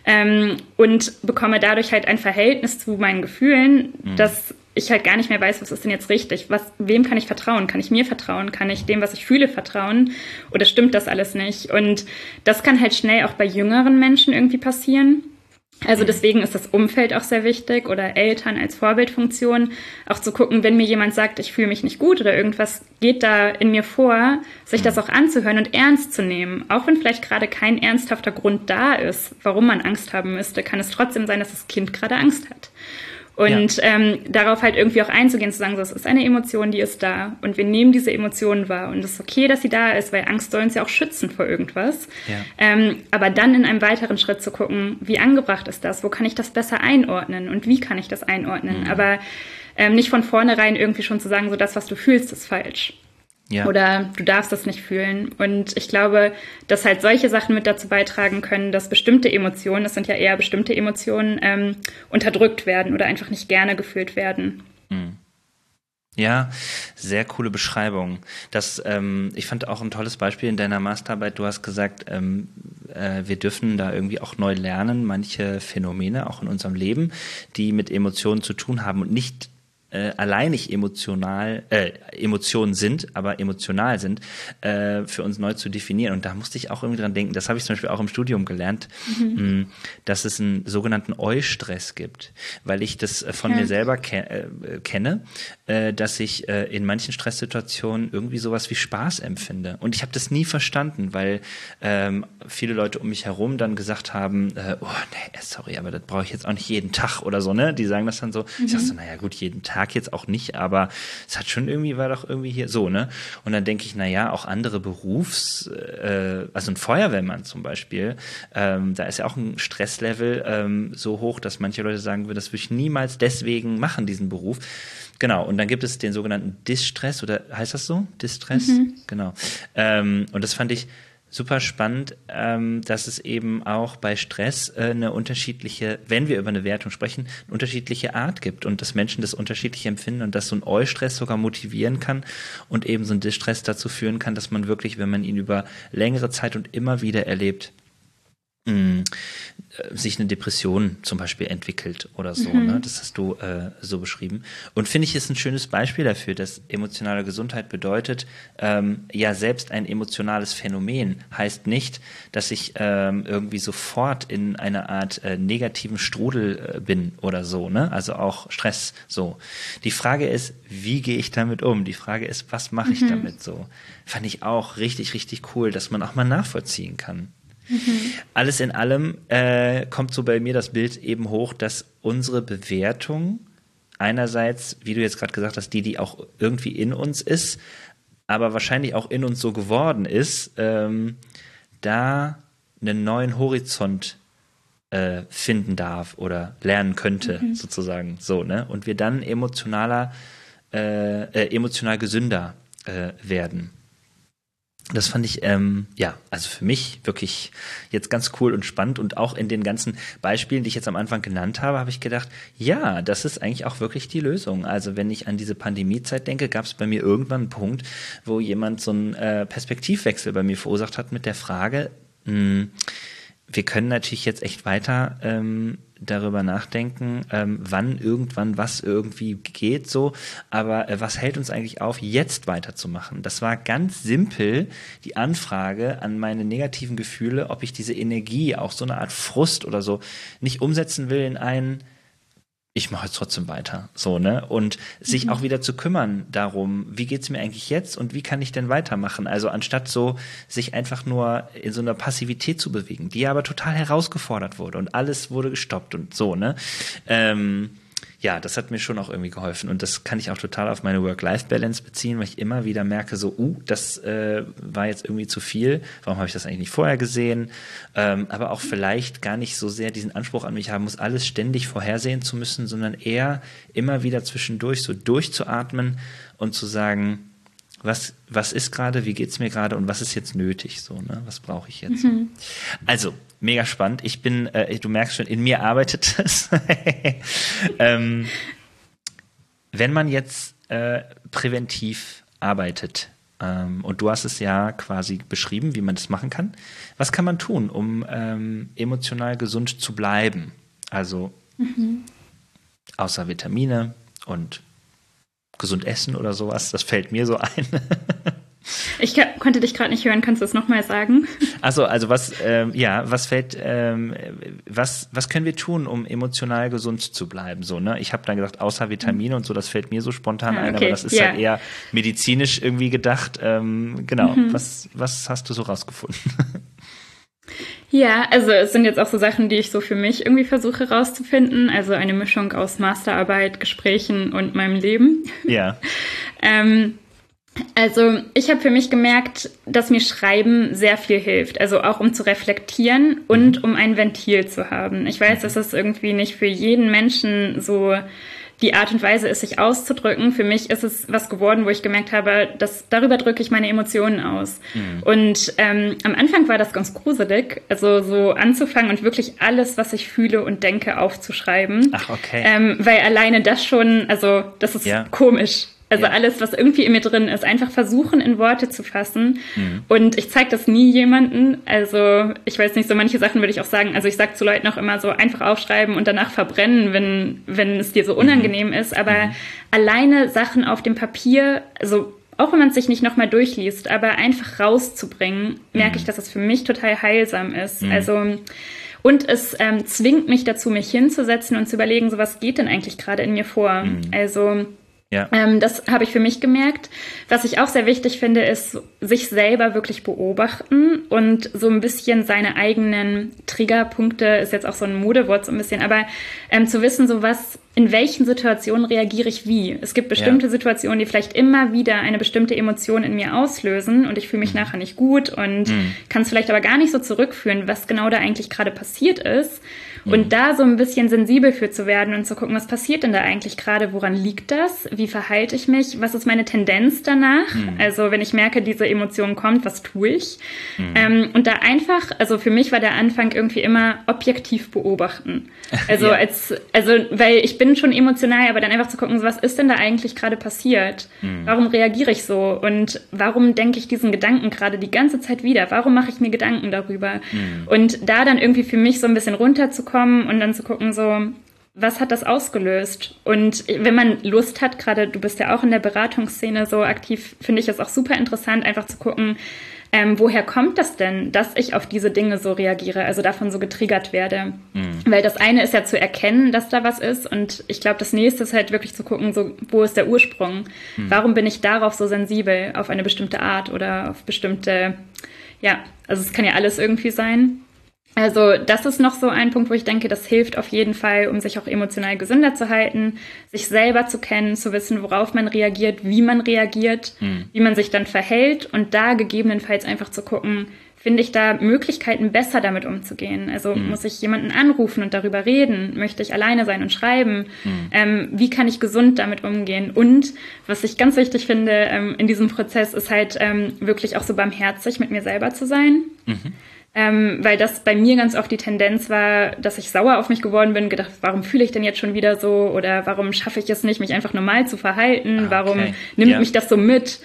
und bekomme dadurch halt ein Verhältnis zu meinen Gefühlen, dass ich halt gar nicht mehr weiß, was ist denn jetzt richtig? Wem kann ich vertrauen? Kann ich mir vertrauen? Kann ich dem, was ich fühle, vertrauen? Oder stimmt das alles nicht? Und das kann halt schnell auch bei jüngeren Menschen irgendwie passieren. Also deswegen ist das Umfeld auch sehr wichtig oder Eltern als Vorbildfunktion, auch zu gucken, wenn mir jemand sagt, ich fühle mich nicht gut oder irgendwas geht da in mir vor, sich das auch anzuhören und ernst zu nehmen. Auch wenn vielleicht gerade kein ernsthafter Grund da ist, warum man Angst haben müsste, kann es trotzdem sein, dass das Kind gerade Angst hat. Und darauf halt irgendwie auch einzugehen, zu sagen, so, es ist eine Emotion, die ist da und wir nehmen diese Emotion wahr und es ist okay, dass sie da ist, weil Angst soll uns ja auch schützen vor irgendwas. Ja. Aber dann in einem weiteren Schritt zu gucken, wie angebracht ist das, wo kann ich das besser einordnen und wie kann ich das einordnen, aber nicht von vornherein irgendwie schon zu sagen, so das, was du fühlst, ist falsch. Ja. Oder du darfst das nicht fühlen. Und ich glaube, dass halt solche Sachen mit dazu beitragen können, dass bestimmte Emotionen, das sind ja eher bestimmte Emotionen, unterdrückt werden oder einfach nicht gerne gefühlt werden. Ja, sehr coole Beschreibung. Ich fand auch ein tolles Beispiel in deiner Masterarbeit. Du hast gesagt, wir dürfen da irgendwie auch neu lernen, manche Phänomene auch in unserem Leben, die mit Emotionen zu tun haben und nicht alleinig Emotionen sind, aber emotional sind, für uns neu zu definieren. Und da musste ich auch irgendwie dran denken, das habe ich zum Beispiel auch im Studium gelernt, dass es einen sogenannten Eustress gibt, weil ich das von mir selber kenne, dass ich in manchen Stresssituationen irgendwie sowas wie Spaß empfinde. Und ich habe das nie verstanden, weil viele Leute um mich herum dann gesagt haben, sorry, aber das brauche ich jetzt auch nicht jeden Tag oder so, ne? Die sagen das dann so. Ich sag so, naja gut, jeden Tag Tag jetzt auch nicht, aber es hat schon irgendwie, war doch irgendwie hier so, ne? Und dann denke ich, naja, auch andere also ein Feuerwehrmann zum Beispiel, da ist ja auch ein Stresslevel so hoch, dass manche Leute sagen würden, das würde ich niemals deswegen machen, diesen Beruf. Genau, und dann gibt es den sogenannten Distress, oder heißt das so? Distress? Genau. Und das fand ich super spannend, dass es eben auch bei Stress eine unterschiedliche, wenn wir über eine Wertung sprechen, eine unterschiedliche Art gibt und dass Menschen das unterschiedlich empfinden und dass so ein Eustress sogar motivieren kann und eben so ein Distress dazu führen kann, dass man wirklich, wenn man ihn über längere Zeit und immer wieder erlebt, sich eine Depression zum Beispiel entwickelt oder so, ne? Das hast du so beschrieben. Und finde ich, ist ein schönes Beispiel dafür, dass emotionale Gesundheit bedeutet, ja, selbst ein emotionales Phänomen heißt nicht, dass ich irgendwie sofort in einer Art negativen Strudel bin oder so, ne? Also auch Stress so. Die Frage ist, wie gehe ich damit um? Die Frage ist, was mache ich damit so? Fand ich auch richtig, richtig cool, dass man auch mal nachvollziehen kann. Alles in allem kommt so bei mir das Bild eben hoch, dass unsere Bewertung einerseits, wie du jetzt gerade gesagt hast, die auch irgendwie in uns ist, aber wahrscheinlich auch in uns so geworden ist, da einen neuen Horizont finden darf oder lernen könnte, sozusagen so, ne? Und wir dann emotional gesünder werden. Das fand ich, ja, also für mich wirklich jetzt ganz cool und spannend und auch in den ganzen Beispielen, die ich jetzt am Anfang genannt habe, habe ich gedacht, ja, das ist eigentlich auch wirklich die Lösung. Also wenn ich an diese Pandemiezeit denke, gab es bei mir irgendwann einen Punkt, wo jemand so einen Perspektivwechsel bei mir verursacht hat mit der Frage, wir können natürlich jetzt echt weiter darüber nachdenken, wann irgendwann was irgendwie geht so, aber was hält uns eigentlich auf, jetzt weiterzumachen? Das war ganz simpel die Anfrage an meine negativen Gefühle, ob ich diese Energie, auch so eine Art Frust oder so, nicht umsetzen will in einen, ich mache jetzt trotzdem weiter, so, ne? Und sich auch wieder zu kümmern darum, wie geht's mir eigentlich jetzt und wie kann ich denn weitermachen? Also anstatt so sich einfach nur in so einer Passivität zu bewegen, die aber total herausgefordert wurde und alles wurde gestoppt und so, ne? Ja, das hat mir schon auch irgendwie geholfen und das kann ich auch total auf meine Work-Life-Balance beziehen, weil ich immer wieder merke, so, das war jetzt irgendwie zu viel, warum habe ich das eigentlich nicht vorher gesehen, aber auch vielleicht gar nicht so sehr diesen Anspruch an mich haben muss, alles ständig vorhersehen zu müssen, sondern eher immer wieder zwischendurch so durchzuatmen und zu sagen, was ist gerade, wie geht's mir gerade und was ist jetzt nötig, so, ne, was brauche ich jetzt? Also, mega spannend. Ich bin, du merkst schon, in mir arbeitet es. Wenn man jetzt präventiv arbeitet, und du hast es ja quasi beschrieben, wie man das machen kann, was kann man tun, um emotional gesund zu bleiben? Also außer Vitamine und gesund essen oder sowas, das fällt mir so ein. Ich konnte dich gerade nicht hören, kannst du es nochmal sagen? Also was können wir tun, um emotional gesund zu bleiben? So, ne? Ich habe dann gesagt, außer Vitamine und so, das fällt mir so spontan ein, aber das ist halt eher medizinisch irgendwie gedacht. Genau, was hast du so rausgefunden? Ja, also es sind jetzt auch so Sachen, die ich so für mich irgendwie versuche rauszufinden. Also eine Mischung aus Masterarbeit, Gesprächen und meinem Leben. Ja. Also ich habe für mich gemerkt, dass mir Schreiben sehr viel hilft. Also auch um zu reflektieren und um ein Ventil zu haben. Ich weiß, dass es irgendwie nicht für jeden Menschen so die Art und Weise ist, sich auszudrücken. Für mich ist es was geworden, wo ich gemerkt habe, dass darüber drücke ich meine Emotionen aus. Und am Anfang war das ganz gruselig, also so anzufangen und wirklich alles, was ich fühle und denke, aufzuschreiben. Ach, okay. Weil alleine das schon, also das ist komisch. Also alles, was irgendwie in mir drin ist, einfach versuchen, in Worte zu fassen. Und ich zeige das nie jemandem. Also ich weiß nicht, so manche Sachen würde ich auch sagen. Also ich sage zu Leuten auch immer so, einfach aufschreiben und danach verbrennen, wenn es dir so unangenehm ist. Aber alleine Sachen auf dem Papier, also auch wenn man es sich nicht nochmal durchliest, aber einfach rauszubringen, merke ich, dass es für mich total heilsam ist. Also und es zwingt mich dazu, mich hinzusetzen und zu überlegen, so was geht denn eigentlich gerade in mir vor? Also das habe ich für mich gemerkt. Was ich auch sehr wichtig finde, ist, sich selber wirklich beobachten und so ein bisschen seine eigenen Triggerpunkte, ist jetzt auch so ein Modewort so ein bisschen, aber zu wissen, so was in welchen Situationen reagiere ich wie. Es gibt bestimmte Situationen, die vielleicht immer wieder eine bestimmte Emotion in mir auslösen und ich fühle mich nachher nicht gut und kann es vielleicht aber gar nicht so zurückführen, was genau da eigentlich gerade passiert ist. Und da so ein bisschen sensibel für zu werden und zu gucken, was passiert denn da eigentlich gerade, woran liegt das, wie verhalte ich mich, was ist meine Tendenz danach, also wenn ich merke, diese Emotion kommt, was tue ich? Und da einfach, also für mich war der Anfang irgendwie immer objektiv beobachten. Also weil ich bin schon emotional, aber dann einfach zu gucken, was ist denn da eigentlich gerade passiert? Warum reagiere ich so? Und warum denke ich diesen Gedanken gerade die ganze Zeit wieder? Warum mache ich mir Gedanken darüber? Und da dann irgendwie für mich so ein bisschen runterzukommen und dann zu gucken, so, was hat das ausgelöst? Und wenn man Lust hat, gerade du bist ja auch in der Beratungsszene so aktiv, finde ich es auch super interessant, einfach zu gucken, woher kommt das denn, dass ich auf diese Dinge so reagiere, also davon so getriggert werde? Weil das eine ist ja zu erkennen, dass da was ist und ich glaube, das nächste ist halt wirklich zu gucken, so, wo ist der Ursprung? Warum bin ich darauf so sensibel, auf eine bestimmte Art oder auf bestimmte, also es kann ja alles irgendwie sein. Also das ist noch so ein Punkt, wo ich denke, das hilft auf jeden Fall, um sich auch emotional gesünder zu halten, sich selber zu kennen, zu wissen, worauf man reagiert, wie man reagiert, wie man sich dann verhält und da gegebenenfalls einfach zu gucken, finde ich da Möglichkeiten, besser damit umzugehen. Also muss ich jemanden anrufen und darüber reden? Möchte ich alleine sein und schreiben? Wie kann ich gesund damit umgehen? Und was ich ganz wichtig finde in diesem Prozess, ist halt wirklich auch so barmherzig mit mir selber zu sein. Weil das bei mir ganz oft die Tendenz war, dass ich sauer auf mich geworden bin, gedacht, warum fühle ich denn jetzt schon wieder so oder warum schaffe ich es nicht, mich einfach normal zu verhalten, warum nimmt mich das so mit,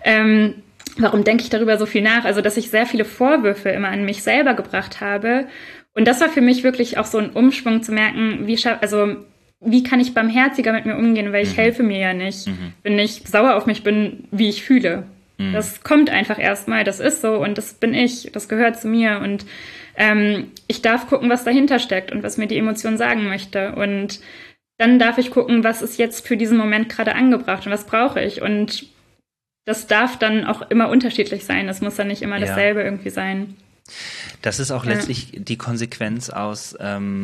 warum denke ich darüber so viel nach, also dass ich sehr viele Vorwürfe immer an mich selber gebracht habe und das war für mich wirklich auch so ein Umschwung zu merken, wie kann ich barmherziger mit mir umgehen, weil ich helfe mir ja nicht, wenn ich sauer auf mich bin, wie ich fühle. Das kommt einfach erstmal, das ist so und das bin ich, das gehört zu mir und ich darf gucken, was dahinter steckt und was mir die Emotion sagen möchte und dann darf ich gucken, was ist jetzt für diesen Moment gerade angebracht und was brauche ich und das darf dann auch immer unterschiedlich sein, das muss dann nicht immer dasselbe irgendwie sein. Das ist auch letztlich die Konsequenz aus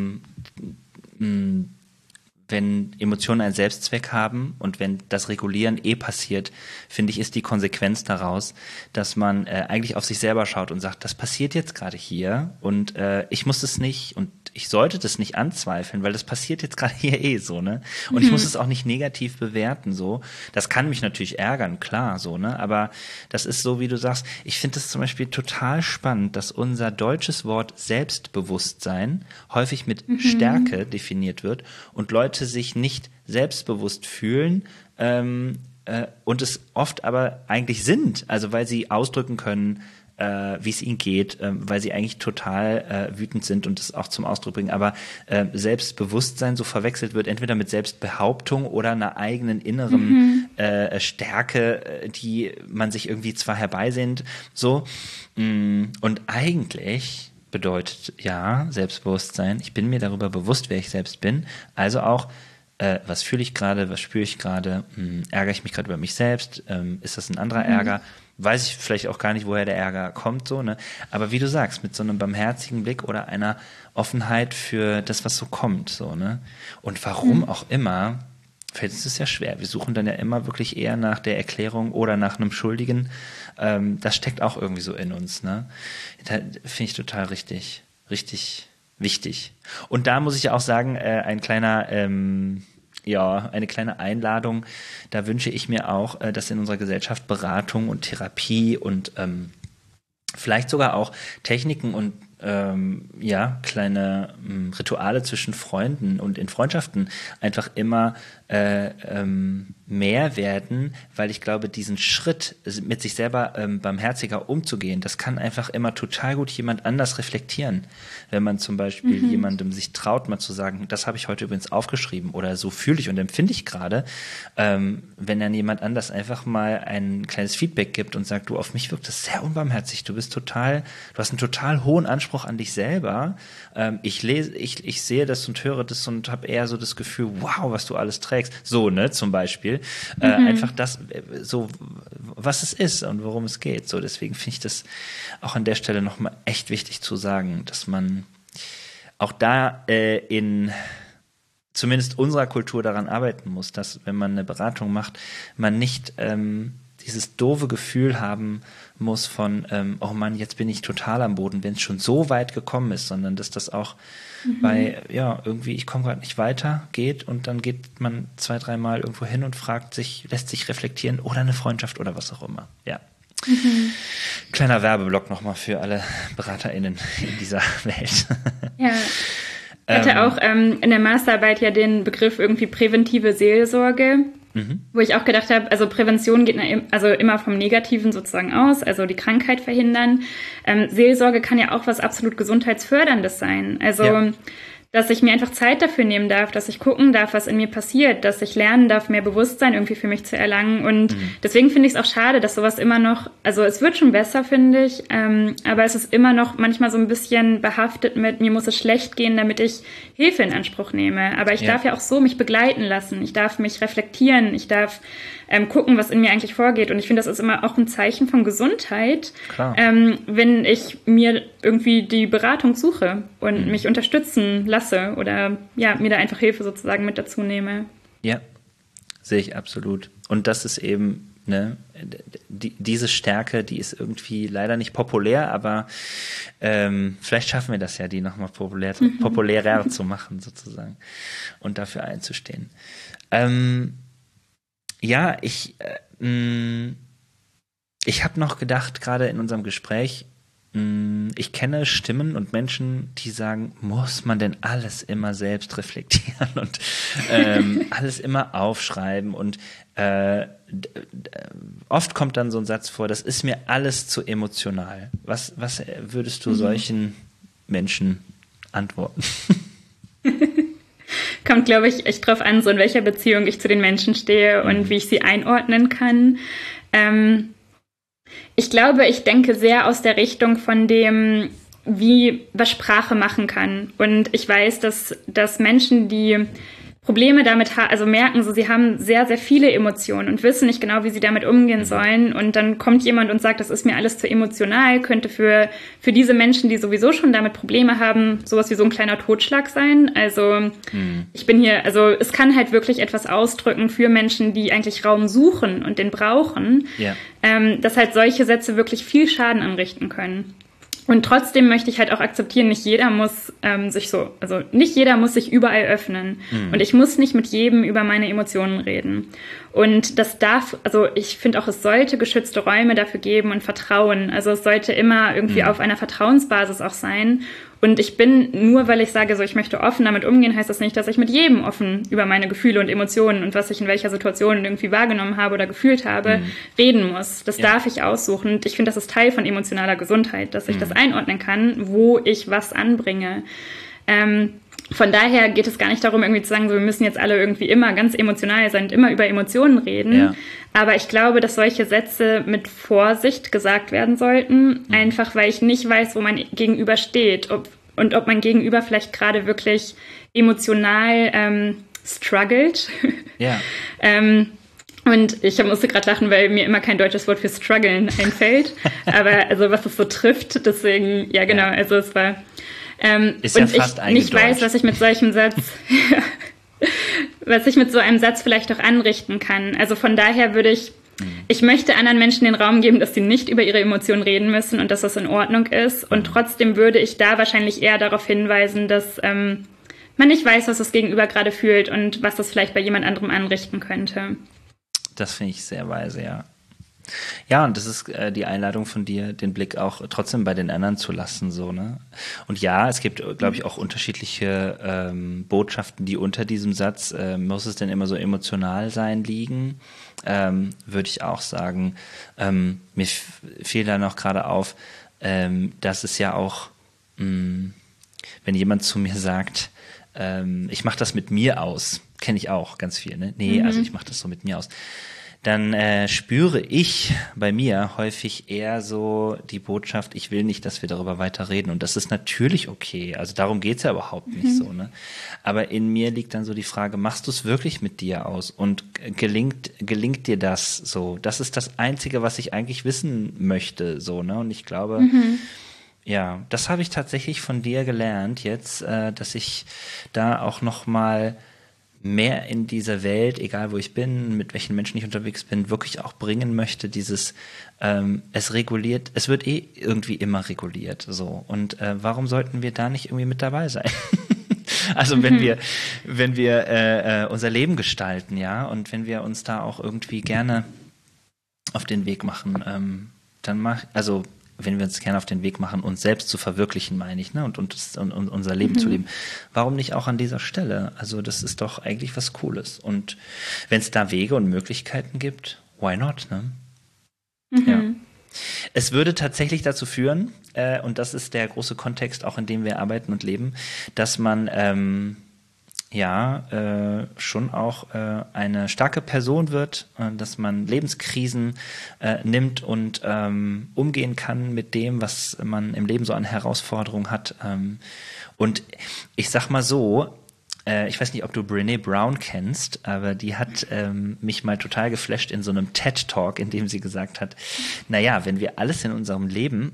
wenn Emotionen einen Selbstzweck haben und wenn das Regulieren passiert, finde ich, ist die Konsequenz daraus, dass man eigentlich auf sich selber schaut und sagt, das passiert jetzt gerade hier und ich muss es nicht und ich sollte das nicht anzweifeln, weil das passiert jetzt gerade hier so, ne? Und ich muss es auch nicht negativ bewerten, so. Das kann mich natürlich ärgern, klar, so, ne? Aber das ist so, wie du sagst, ich finde es zum Beispiel total spannend, dass unser deutsches Wort Selbstbewusstsein häufig mit Stärke definiert wird und Leute sich nicht selbstbewusst fühlen und es oft aber eigentlich sind, also weil sie ausdrücken können, wie es ihnen geht, weil sie eigentlich total wütend sind und das auch zum Ausdruck bringen. Aber Selbstbewusstsein so verwechselt wird, entweder mit Selbstbehauptung oder einer eigenen inneren Stärke, die man sich irgendwie zwar herbeisehnt, so. Und eigentlich bedeutet Selbstbewusstsein, ich bin mir darüber bewusst, wer ich selbst bin, also auch was fühle ich gerade, was spüre ich gerade, ärgere ich mich gerade über mich selbst, ist das ein anderer Ärger, weiß ich vielleicht auch gar nicht, woher der Ärger kommt, so, ne? Aber wie du sagst, mit so einem barmherzigen Blick oder einer Offenheit für das, was so kommt, so, ne? Und warum auch immer, fällt es ja schwer. Wir suchen dann ja immer wirklich eher nach der Erklärung oder nach einem Schuldigen. Das steckt auch irgendwie so in uns, ne? Da finde ich total richtig wichtig. Und da muss ich ja auch sagen, eine kleine Einladung. Da wünsche ich mir auch, dass in unserer Gesellschaft Beratung und Therapie und vielleicht sogar auch Techniken und kleine Rituale zwischen Freunden und in Freundschaften einfach immer mehr werden, weil ich glaube, diesen Schritt mit sich selber barmherziger umzugehen, das kann einfach immer total gut jemand anders reflektieren. Wenn man zum Beispiel jemandem sich traut, mal zu sagen, das habe ich heute übrigens aufgeschrieben oder so fühle ich und empfinde ich gerade, wenn dann jemand anders einfach mal ein kleines Feedback gibt und sagt, du, auf mich wirkt das sehr unbarmherzig, du hast einen total hohen Anspruch an dich selber. Ich sehe das und höre das und habe eher so das Gefühl, wow, was du alles trägst. So, ne, zum Beispiel. Einfach das, so, was es ist und worum es geht. So, deswegen finde ich das auch an der Stelle nochmal echt wichtig zu sagen, dass man auch da zumindest unserer Kultur daran arbeiten muss, dass, wenn man eine Beratung macht, man nicht dieses doofe Gefühl haben muss von, oh Mann, jetzt bin ich total am Boden, wenn es schon so weit gekommen ist, sondern dass das auch bei, irgendwie, ich komme gerade nicht weiter, geht, und dann geht man 2-3 Mal irgendwo hin und lässt sich reflektieren, oder eine Freundschaft oder was auch immer. Ja. Kleiner Werbeblock nochmal für alle BeraterInnen in dieser Welt. Ja. Ich hatte auch in der Masterarbeit ja den Begriff irgendwie präventive Seelsorge, wo ich auch gedacht habe, also Prävention geht also immer vom Negativen sozusagen aus, also die Krankheit verhindern. Seelsorge kann ja auch was absolut Gesundheitsförderndes sein. Also dass ich mir einfach Zeit dafür nehmen darf, dass ich gucken darf, was in mir passiert, dass ich lernen darf, mehr Bewusstsein irgendwie für mich zu erlangen. Und deswegen finde ich es auch schade, dass sowas immer noch, also es wird schon besser, finde ich, aber es ist immer noch manchmal so ein bisschen behaftet mit, mir muss es schlecht gehen, damit ich Hilfe in Anspruch nehme. Aber ich darf ja auch so mich begleiten lassen. Ich darf mich reflektieren. Ich darf gucken, was in mir eigentlich vorgeht. Und ich finde, das ist immer auch ein Zeichen von Gesundheit, wenn ich mir irgendwie die Beratung suche und mich unterstützen lasse oder mir da einfach Hilfe sozusagen mit dazu nehme. Ja, sehe ich absolut. Und das ist eben, diese Stärke, die ist irgendwie leider nicht populär, aber vielleicht schaffen wir das ja, die nochmal populärer zu machen sozusagen und dafür einzustehen. Ich habe noch gedacht, gerade in unserem Gespräch, ich kenne Stimmen und Menschen, die sagen, muss man denn alles immer selbst reflektieren und alles immer aufschreiben, und oft kommt dann so ein Satz vor, das ist mir alles zu emotional. Was würdest du solchen Menschen antworten? Kommt, glaube ich, echt drauf an, so in welcher Beziehung ich zu den Menschen stehe und wie ich sie einordnen kann. Ich glaube, ich denke sehr aus der Richtung von dem, was Sprache machen kann. Und ich weiß, dass Menschen, die Probleme damit haben, also merken so, sie haben sehr, sehr viele Emotionen und wissen nicht genau, wie sie damit umgehen sollen. Und dann kommt jemand und sagt, das ist mir alles zu emotional, könnte für diese Menschen, die sowieso schon damit Probleme haben, sowas wie so ein kleiner Totschlag sein. Also ich bin hier, also es kann halt wirklich etwas ausdrücken für Menschen, die eigentlich Raum suchen und den brauchen, dass halt solche Sätze wirklich viel Schaden anrichten können. Und trotzdem möchte ich halt auch akzeptieren, nicht jeder muss nicht jeder muss sich überall öffnen. Und ich muss nicht mit jedem über meine Emotionen reden. Und ich finde auch, es sollte geschützte Räume dafür geben und Vertrauen. Also es sollte immer irgendwie auf einer Vertrauensbasis auch sein. Und nur weil ich sage, so ich möchte offen damit umgehen, heißt das nicht, dass ich mit jedem offen über meine Gefühle und Emotionen und was ich in welcher Situation irgendwie wahrgenommen habe oder gefühlt habe, reden muss. Das darf ich aussuchen. Und ich finde, das ist Teil von emotionaler Gesundheit, dass ich das einordnen kann, wo ich was anbringe. Von daher geht es gar nicht darum, irgendwie zu sagen, so, wir müssen jetzt alle irgendwie immer ganz emotional sein und immer über Emotionen reden. Ja. Aber ich glaube, dass solche Sätze mit Vorsicht gesagt werden sollten, einfach weil ich nicht weiß, wo mein Gegenüber steht ob mein Gegenüber vielleicht gerade wirklich emotional struggelt. Ja. Und ich musste gerade lachen, weil mir immer kein deutsches Wort für strugglen einfällt. Aber also was es so trifft, deswegen, ja genau, also es war... ist ja fast ich nicht weiß, was ich mit solchem Satz, was ich mit so einem Satz vielleicht auch anrichten kann. Also von daher ich möchte anderen Menschen den Raum geben, dass sie nicht über ihre Emotionen reden müssen und dass das in Ordnung ist. Und trotzdem würde ich da wahrscheinlich eher darauf hinweisen, dass man nicht weiß, was das Gegenüber gerade fühlt und was das vielleicht bei jemand anderem anrichten könnte. Das finde ich sehr weise, ja. Ja, und das ist die Einladung von dir, den Blick auch trotzdem bei den anderen zu lassen, so, ne? Und ja, es gibt, glaube ich, auch unterschiedliche Botschaften, die unter diesem Satz, muss es denn immer so emotional sein, liegen, würde ich auch sagen. Mir fiel da noch gerade auf, dass es ja auch, wenn jemand zu mir sagt, ich mache das mit mir aus, kenne ich auch ganz viel, ne? Nee, also ich mache das so mit mir aus. Dann spüre ich bei mir häufig eher so die Botschaft, ich will nicht, dass wir darüber weiter reden. Und das ist natürlich okay. Also darum geht's ja überhaupt nicht so, ne? Aber in mir liegt dann so die Frage, machst du es wirklich mit dir aus? Und gelingt dir das so? Das ist das Einzige, was ich eigentlich wissen möchte, so, ne? Und ich glaube, ja, das habe ich tatsächlich von dir gelernt jetzt, dass ich da auch noch mal mehr in dieser Welt, egal wo ich bin, mit welchen Menschen ich unterwegs bin, wirklich auch bringen möchte, dieses es reguliert, es wird irgendwie immer reguliert, so. Und warum sollten wir da nicht irgendwie mit dabei sein? Also wenn wir unser Leben gestalten, ja, und wenn wir uns da auch irgendwie gerne auf den Weg machen, also wenn wir uns gerne auf den Weg machen, uns selbst zu verwirklichen, meine ich, ne, und unser Leben zu leben. Warum nicht auch an dieser Stelle? Also das ist doch eigentlich was Cooles. Und wenn es da Wege und Möglichkeiten gibt, why not, ne? Ja. Es würde tatsächlich dazu führen, und das ist der große Kontext, auch in dem wir arbeiten und leben, dass man schon auch eine starke Person wird, dass man Lebenskrisen nimmt und umgehen kann mit dem, was man im Leben so an Herausforderungen hat. Und ich sag mal so, ich weiß nicht, ob du Brené Brown kennst, aber die hat mich mal total geflasht in so einem TED-Talk, in dem sie gesagt hat, naja, wenn wir alles in unserem Leben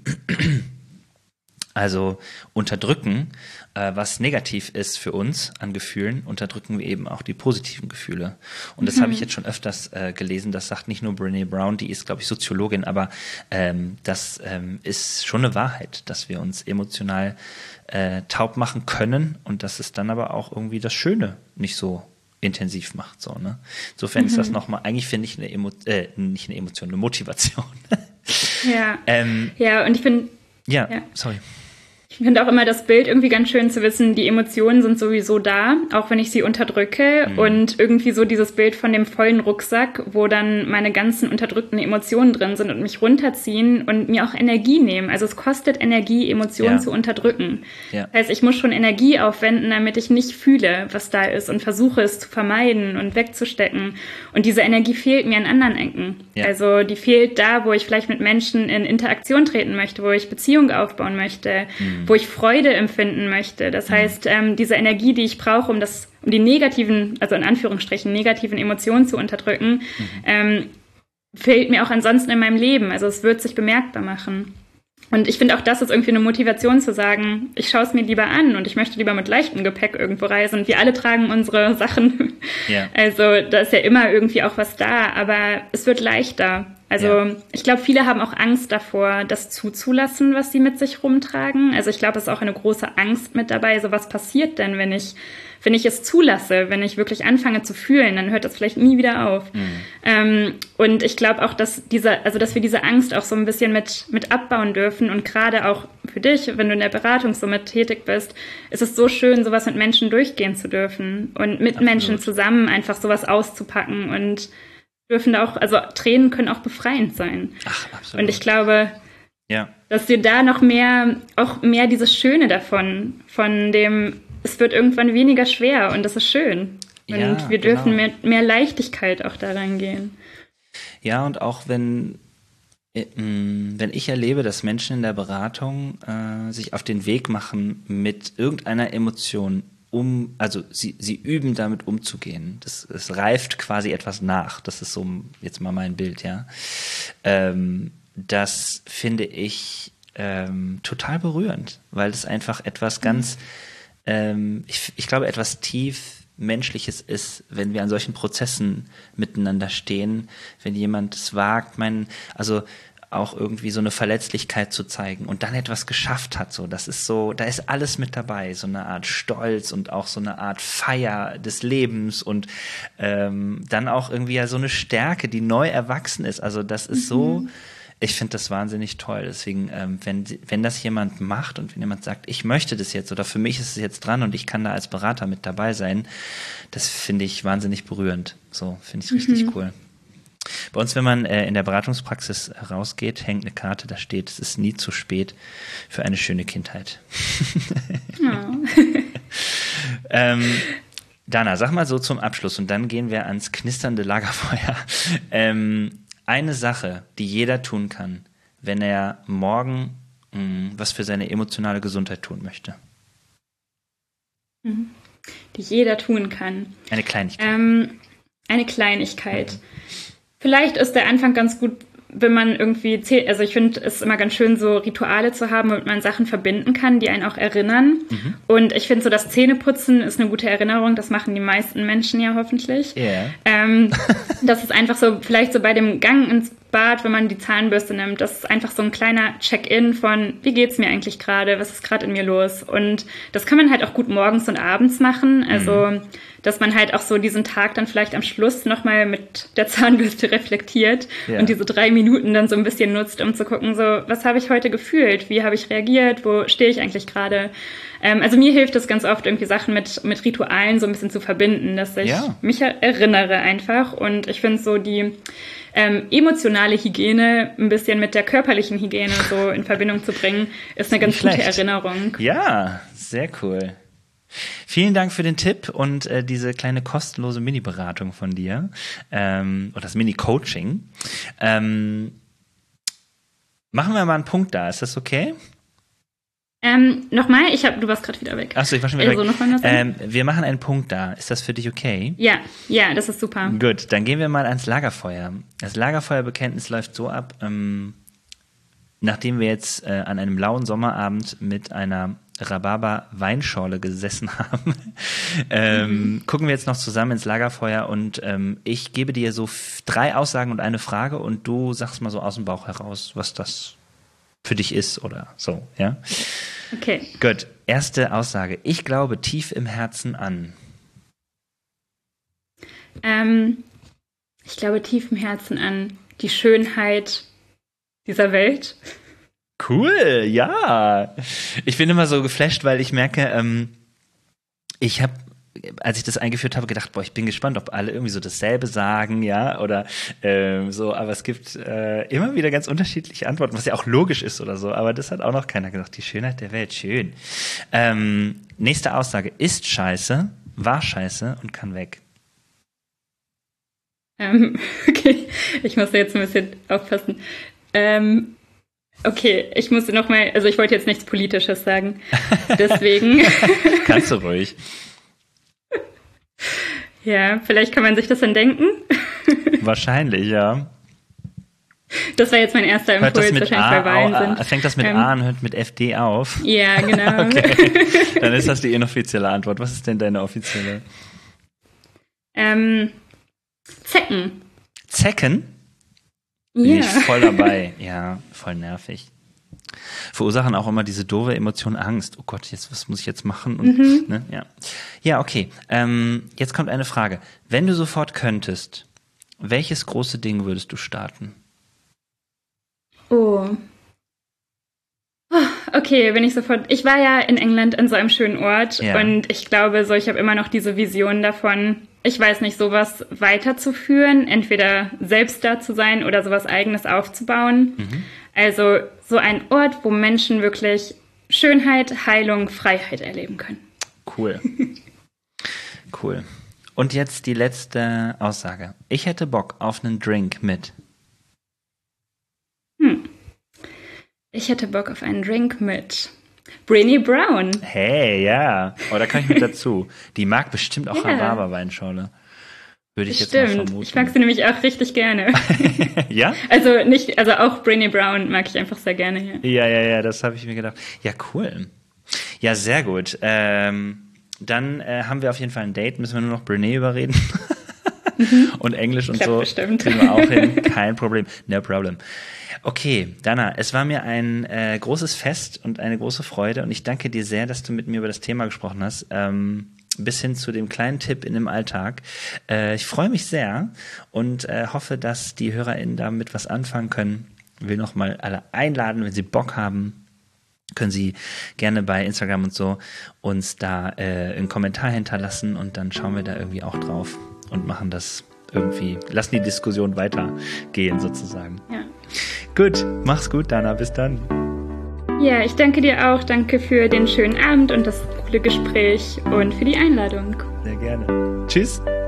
also unterdrücken, was negativ ist für uns an Gefühlen, unterdrücken wir eben auch die positiven Gefühle. Und das habe ich jetzt schon öfters gelesen, das sagt nicht nur Brené Brown, die ist, glaube ich, Soziologin, aber das ist schon eine Wahrheit, dass wir uns emotional taub machen können und dass es dann aber auch irgendwie das Schöne nicht so intensiv macht. So, ne? Insofern ist das nochmal, eigentlich finde ich nicht eine Emotion, eine Motivation. Ja, und ich finde... Ja, sorry. Ich finde auch immer das Bild irgendwie ganz schön zu wissen, die Emotionen sind sowieso da, auch wenn ich sie unterdrücke. Und irgendwie so dieses Bild von dem vollen Rucksack, wo dann meine ganzen unterdrückten Emotionen drin sind und mich runterziehen und mir auch Energie nehmen. Also es kostet Energie, Emotionen zu unterdrücken. Ja. Das heißt, ich muss schon Energie aufwenden, damit ich nicht fühle, was da ist und versuche es zu vermeiden und wegzustecken. Und diese Energie fehlt mir an anderen Ecken. Ja. Also die fehlt da, wo ich vielleicht mit Menschen in Interaktion treten möchte, wo ich Beziehungen aufbauen möchte, wo ich Freude empfinden möchte. Das heißt, diese Energie, die ich brauche, um die negativen, also in Anführungsstrichen negativen Emotionen zu unterdrücken, fehlt mir auch ansonsten in meinem Leben. Also es wird sich bemerkbar machen. Und ich finde auch, das ist irgendwie eine Motivation zu sagen, ich schaue es mir lieber an und ich möchte lieber mit leichtem Gepäck irgendwo reisen. Wir alle tragen unsere Sachen. Ja. Also da ist ja immer irgendwie auch was da, aber es wird leichter. Also ich glaube, viele haben auch Angst davor, das zuzulassen, was sie mit sich rumtragen. Also ich glaube, es ist auch eine große Angst mit dabei. So, was passiert denn, wenn ich es zulasse, wenn ich wirklich anfange zu fühlen, dann hört das vielleicht nie wieder auf. Und ich glaube auch, dass wir diese Angst auch so ein bisschen mit abbauen dürfen. Und gerade auch für dich, wenn du in der Beratung so mit tätig bist, ist es so schön, sowas mit Menschen durchgehen zu dürfen und mit Menschen zusammen einfach sowas auszupacken und dürfen da auch, also Tränen können auch befreiend sein. Ach, absolut. Und ich glaube, dass wir da noch mehr dieses Schöne davon, von dem, es wird irgendwann weniger schwer und das ist schön. Und wir dürfen mit mehr Leichtigkeit auch da reingehen. Ja, und auch wenn ich erlebe, dass Menschen in der Beratung sich auf den Weg machen mit irgendeiner Emotion, also sie üben damit umzugehen. Es reift quasi etwas nach. Das ist so jetzt mal mein Bild, ja. Das finde ich total berührend, weil es einfach etwas ganz, ich glaube, etwas tief Menschliches ist, wenn wir an solchen Prozessen miteinander stehen, wenn jemand es wagt, also auch irgendwie so eine Verletzlichkeit zu zeigen und dann etwas geschafft hat, so, das ist so, da ist alles mit dabei, so eine Art Stolz und auch so eine Art Feier des Lebens und dann auch irgendwie ja so eine Stärke, die neu erwachsen ist, also das ist so, ich finde das wahnsinnig toll, deswegen, wenn das jemand macht und wenn jemand sagt, ich möchte das jetzt oder für mich ist es jetzt dran und ich kann da als Berater mit dabei sein, das finde ich wahnsinnig berührend, so, finde ich richtig cool. Bei uns, wenn man in der Beratungspraxis rausgeht, hängt eine Karte, da steht, es ist nie zu spät für eine schöne Kindheit. Dana, sag mal so zum Abschluss und dann gehen wir ans knisternde Lagerfeuer. Eine Sache, die jeder tun kann, wenn er morgen was für seine emotionale Gesundheit tun möchte. Die jeder tun kann. Eine Kleinigkeit. Eine Kleinigkeit. Vielleicht ist der Anfang ganz gut, wenn man irgendwie also ich finde es immer ganz schön, so Rituale zu haben, womit man Sachen verbinden kann, die einen auch erinnern. Und ich finde so, das Zähneputzen ist eine gute Erinnerung. Das machen die meisten Menschen ja hoffentlich. Yeah. Das ist einfach so, vielleicht so bei dem Gang ins Bad, wenn man die Zahnbürste nimmt, das ist einfach so ein kleiner Check-in von, wie geht's mir eigentlich gerade, was ist gerade in mir los? Und das kann man halt auch gut morgens und abends machen, also dass man halt auch so diesen Tag dann vielleicht am Schluss nochmal mit der Zahnbürste reflektiert und diese 3 Minuten dann so ein bisschen nutzt, um zu gucken, so, was habe ich heute gefühlt, wie habe ich reagiert, wo stehe ich eigentlich gerade? Also mir hilft es ganz oft, irgendwie Sachen mit Ritualen so ein bisschen zu verbinden, dass ich mich erinnere einfach, und ich finde so die emotionale Hygiene ein bisschen mit der körperlichen Hygiene so in Verbindung zu bringen, ist eine ganz gute Erinnerung. Ja, sehr cool. Vielen Dank für den Tipp und diese kleine kostenlose Mini-Beratung von dir oder das Mini-Coaching. Machen wir mal einen Punkt da, ist das okay? Nochmal, du warst gerade wieder weg. Achso, ich war schon wieder weg. Wir machen einen Punkt da. Ist das für dich okay? Ja, das ist super. Gut, dann gehen wir mal ans Lagerfeuer. Das Lagerfeuerbekenntnis läuft so ab, nachdem wir jetzt an einem lauen Sommerabend mit einer Rhabarber-Weinschorle gesessen haben, gucken wir jetzt noch zusammen ins Lagerfeuer und ich gebe dir so 3 Aussagen und eine Frage und du sagst mal so aus dem Bauch heraus, was das für dich ist oder so, ja? Okay. Gut, erste Aussage. Ich glaube tief im Herzen an. Ich glaube tief im Herzen an die Schönheit dieser Welt. Cool, ja. Ich bin immer so geflasht, weil ich merke, ich habe, als ich das eingeführt habe, gedacht, ich bin gespannt, ob alle irgendwie so dasselbe sagen, ja, oder so, aber es gibt immer wieder ganz unterschiedliche Antworten, was ja auch logisch ist oder so, aber das hat auch noch keiner gesagt. Die Schönheit der Welt, schön. Nächste Aussage, ist scheiße, war scheiße und kann weg. Okay, ich muss jetzt ein bisschen aufpassen. Okay, ich muss nochmal, also ich wollte jetzt nichts Politisches sagen, deswegen. Kannst du ruhig. Ja, vielleicht kann man sich das dann denken. Wahrscheinlich, ja. Das war jetzt mein erster Impuls, wahrscheinlich bei Wahlen sind. Fängt das mit A und hört mit FD auf? Ja, genau. Okay, dann ist das die inoffizielle Antwort. Was ist denn deine offizielle? Zecken. Zecken? Bin ich voll dabei. Ja, voll nervig. Verursachen auch immer diese doofe Emotion Angst. Oh Gott, was muss ich jetzt machen? Und, ne? Ja, okay. Jetzt kommt eine Frage. Wenn du sofort könntest, welches große Ding würdest du starten? Oh, okay, wenn ich sofort. Ich war ja in England an so einem schönen Ort und ich glaube, ich habe immer noch diese Vision davon, ich weiß nicht, sowas weiterzuführen, entweder selbst da zu sein oder sowas Eigenes aufzubauen. Also so ein Ort, wo Menschen wirklich Schönheit, Heilung, Freiheit erleben können. Cool. Cool. Und jetzt die letzte Aussage. Ich hätte Bock auf einen Drink mit. Ich hätte Bock auf einen Drink mit Brené Brown. Hey, ja. Oh, da kann ich mit dazu. Die mag bestimmt auch Rhabarber-Weinschorle. Würde ich jetzt mal vermuten. Ich mag sie nämlich auch richtig gerne. Ja? Also auch Brené Brown mag ich einfach sehr gerne. Ja, das habe ich mir gedacht. Ja, cool. Ja, sehr gut. Dann haben wir auf jeden Fall ein Date. Müssen wir nur noch Brené überreden. Und Englisch und so. Bestimmt. Kriegen wir auch hin. Kein Problem. No problem. Okay, Dana, es war mir ein großes Fest und eine große Freude und ich danke dir sehr, dass du mit mir über das Thema gesprochen hast, bis hin zu dem kleinen Tipp in dem Alltag. Ich freue mich sehr und hoffe, dass die HörerInnen damit was anfangen können. Ich will nochmal alle einladen, wenn sie Bock haben, können sie gerne bei Instagram und so uns da einen Kommentar hinterlassen und dann schauen wir da irgendwie auch drauf und machen das irgendwie, lassen die Diskussion weitergehen sozusagen. Ja. Gut, mach's gut, Dana, bis dann. Ja, ich danke dir auch. Danke für den schönen Abend und das coole Gespräch und für die Einladung. Sehr gerne. Tschüss.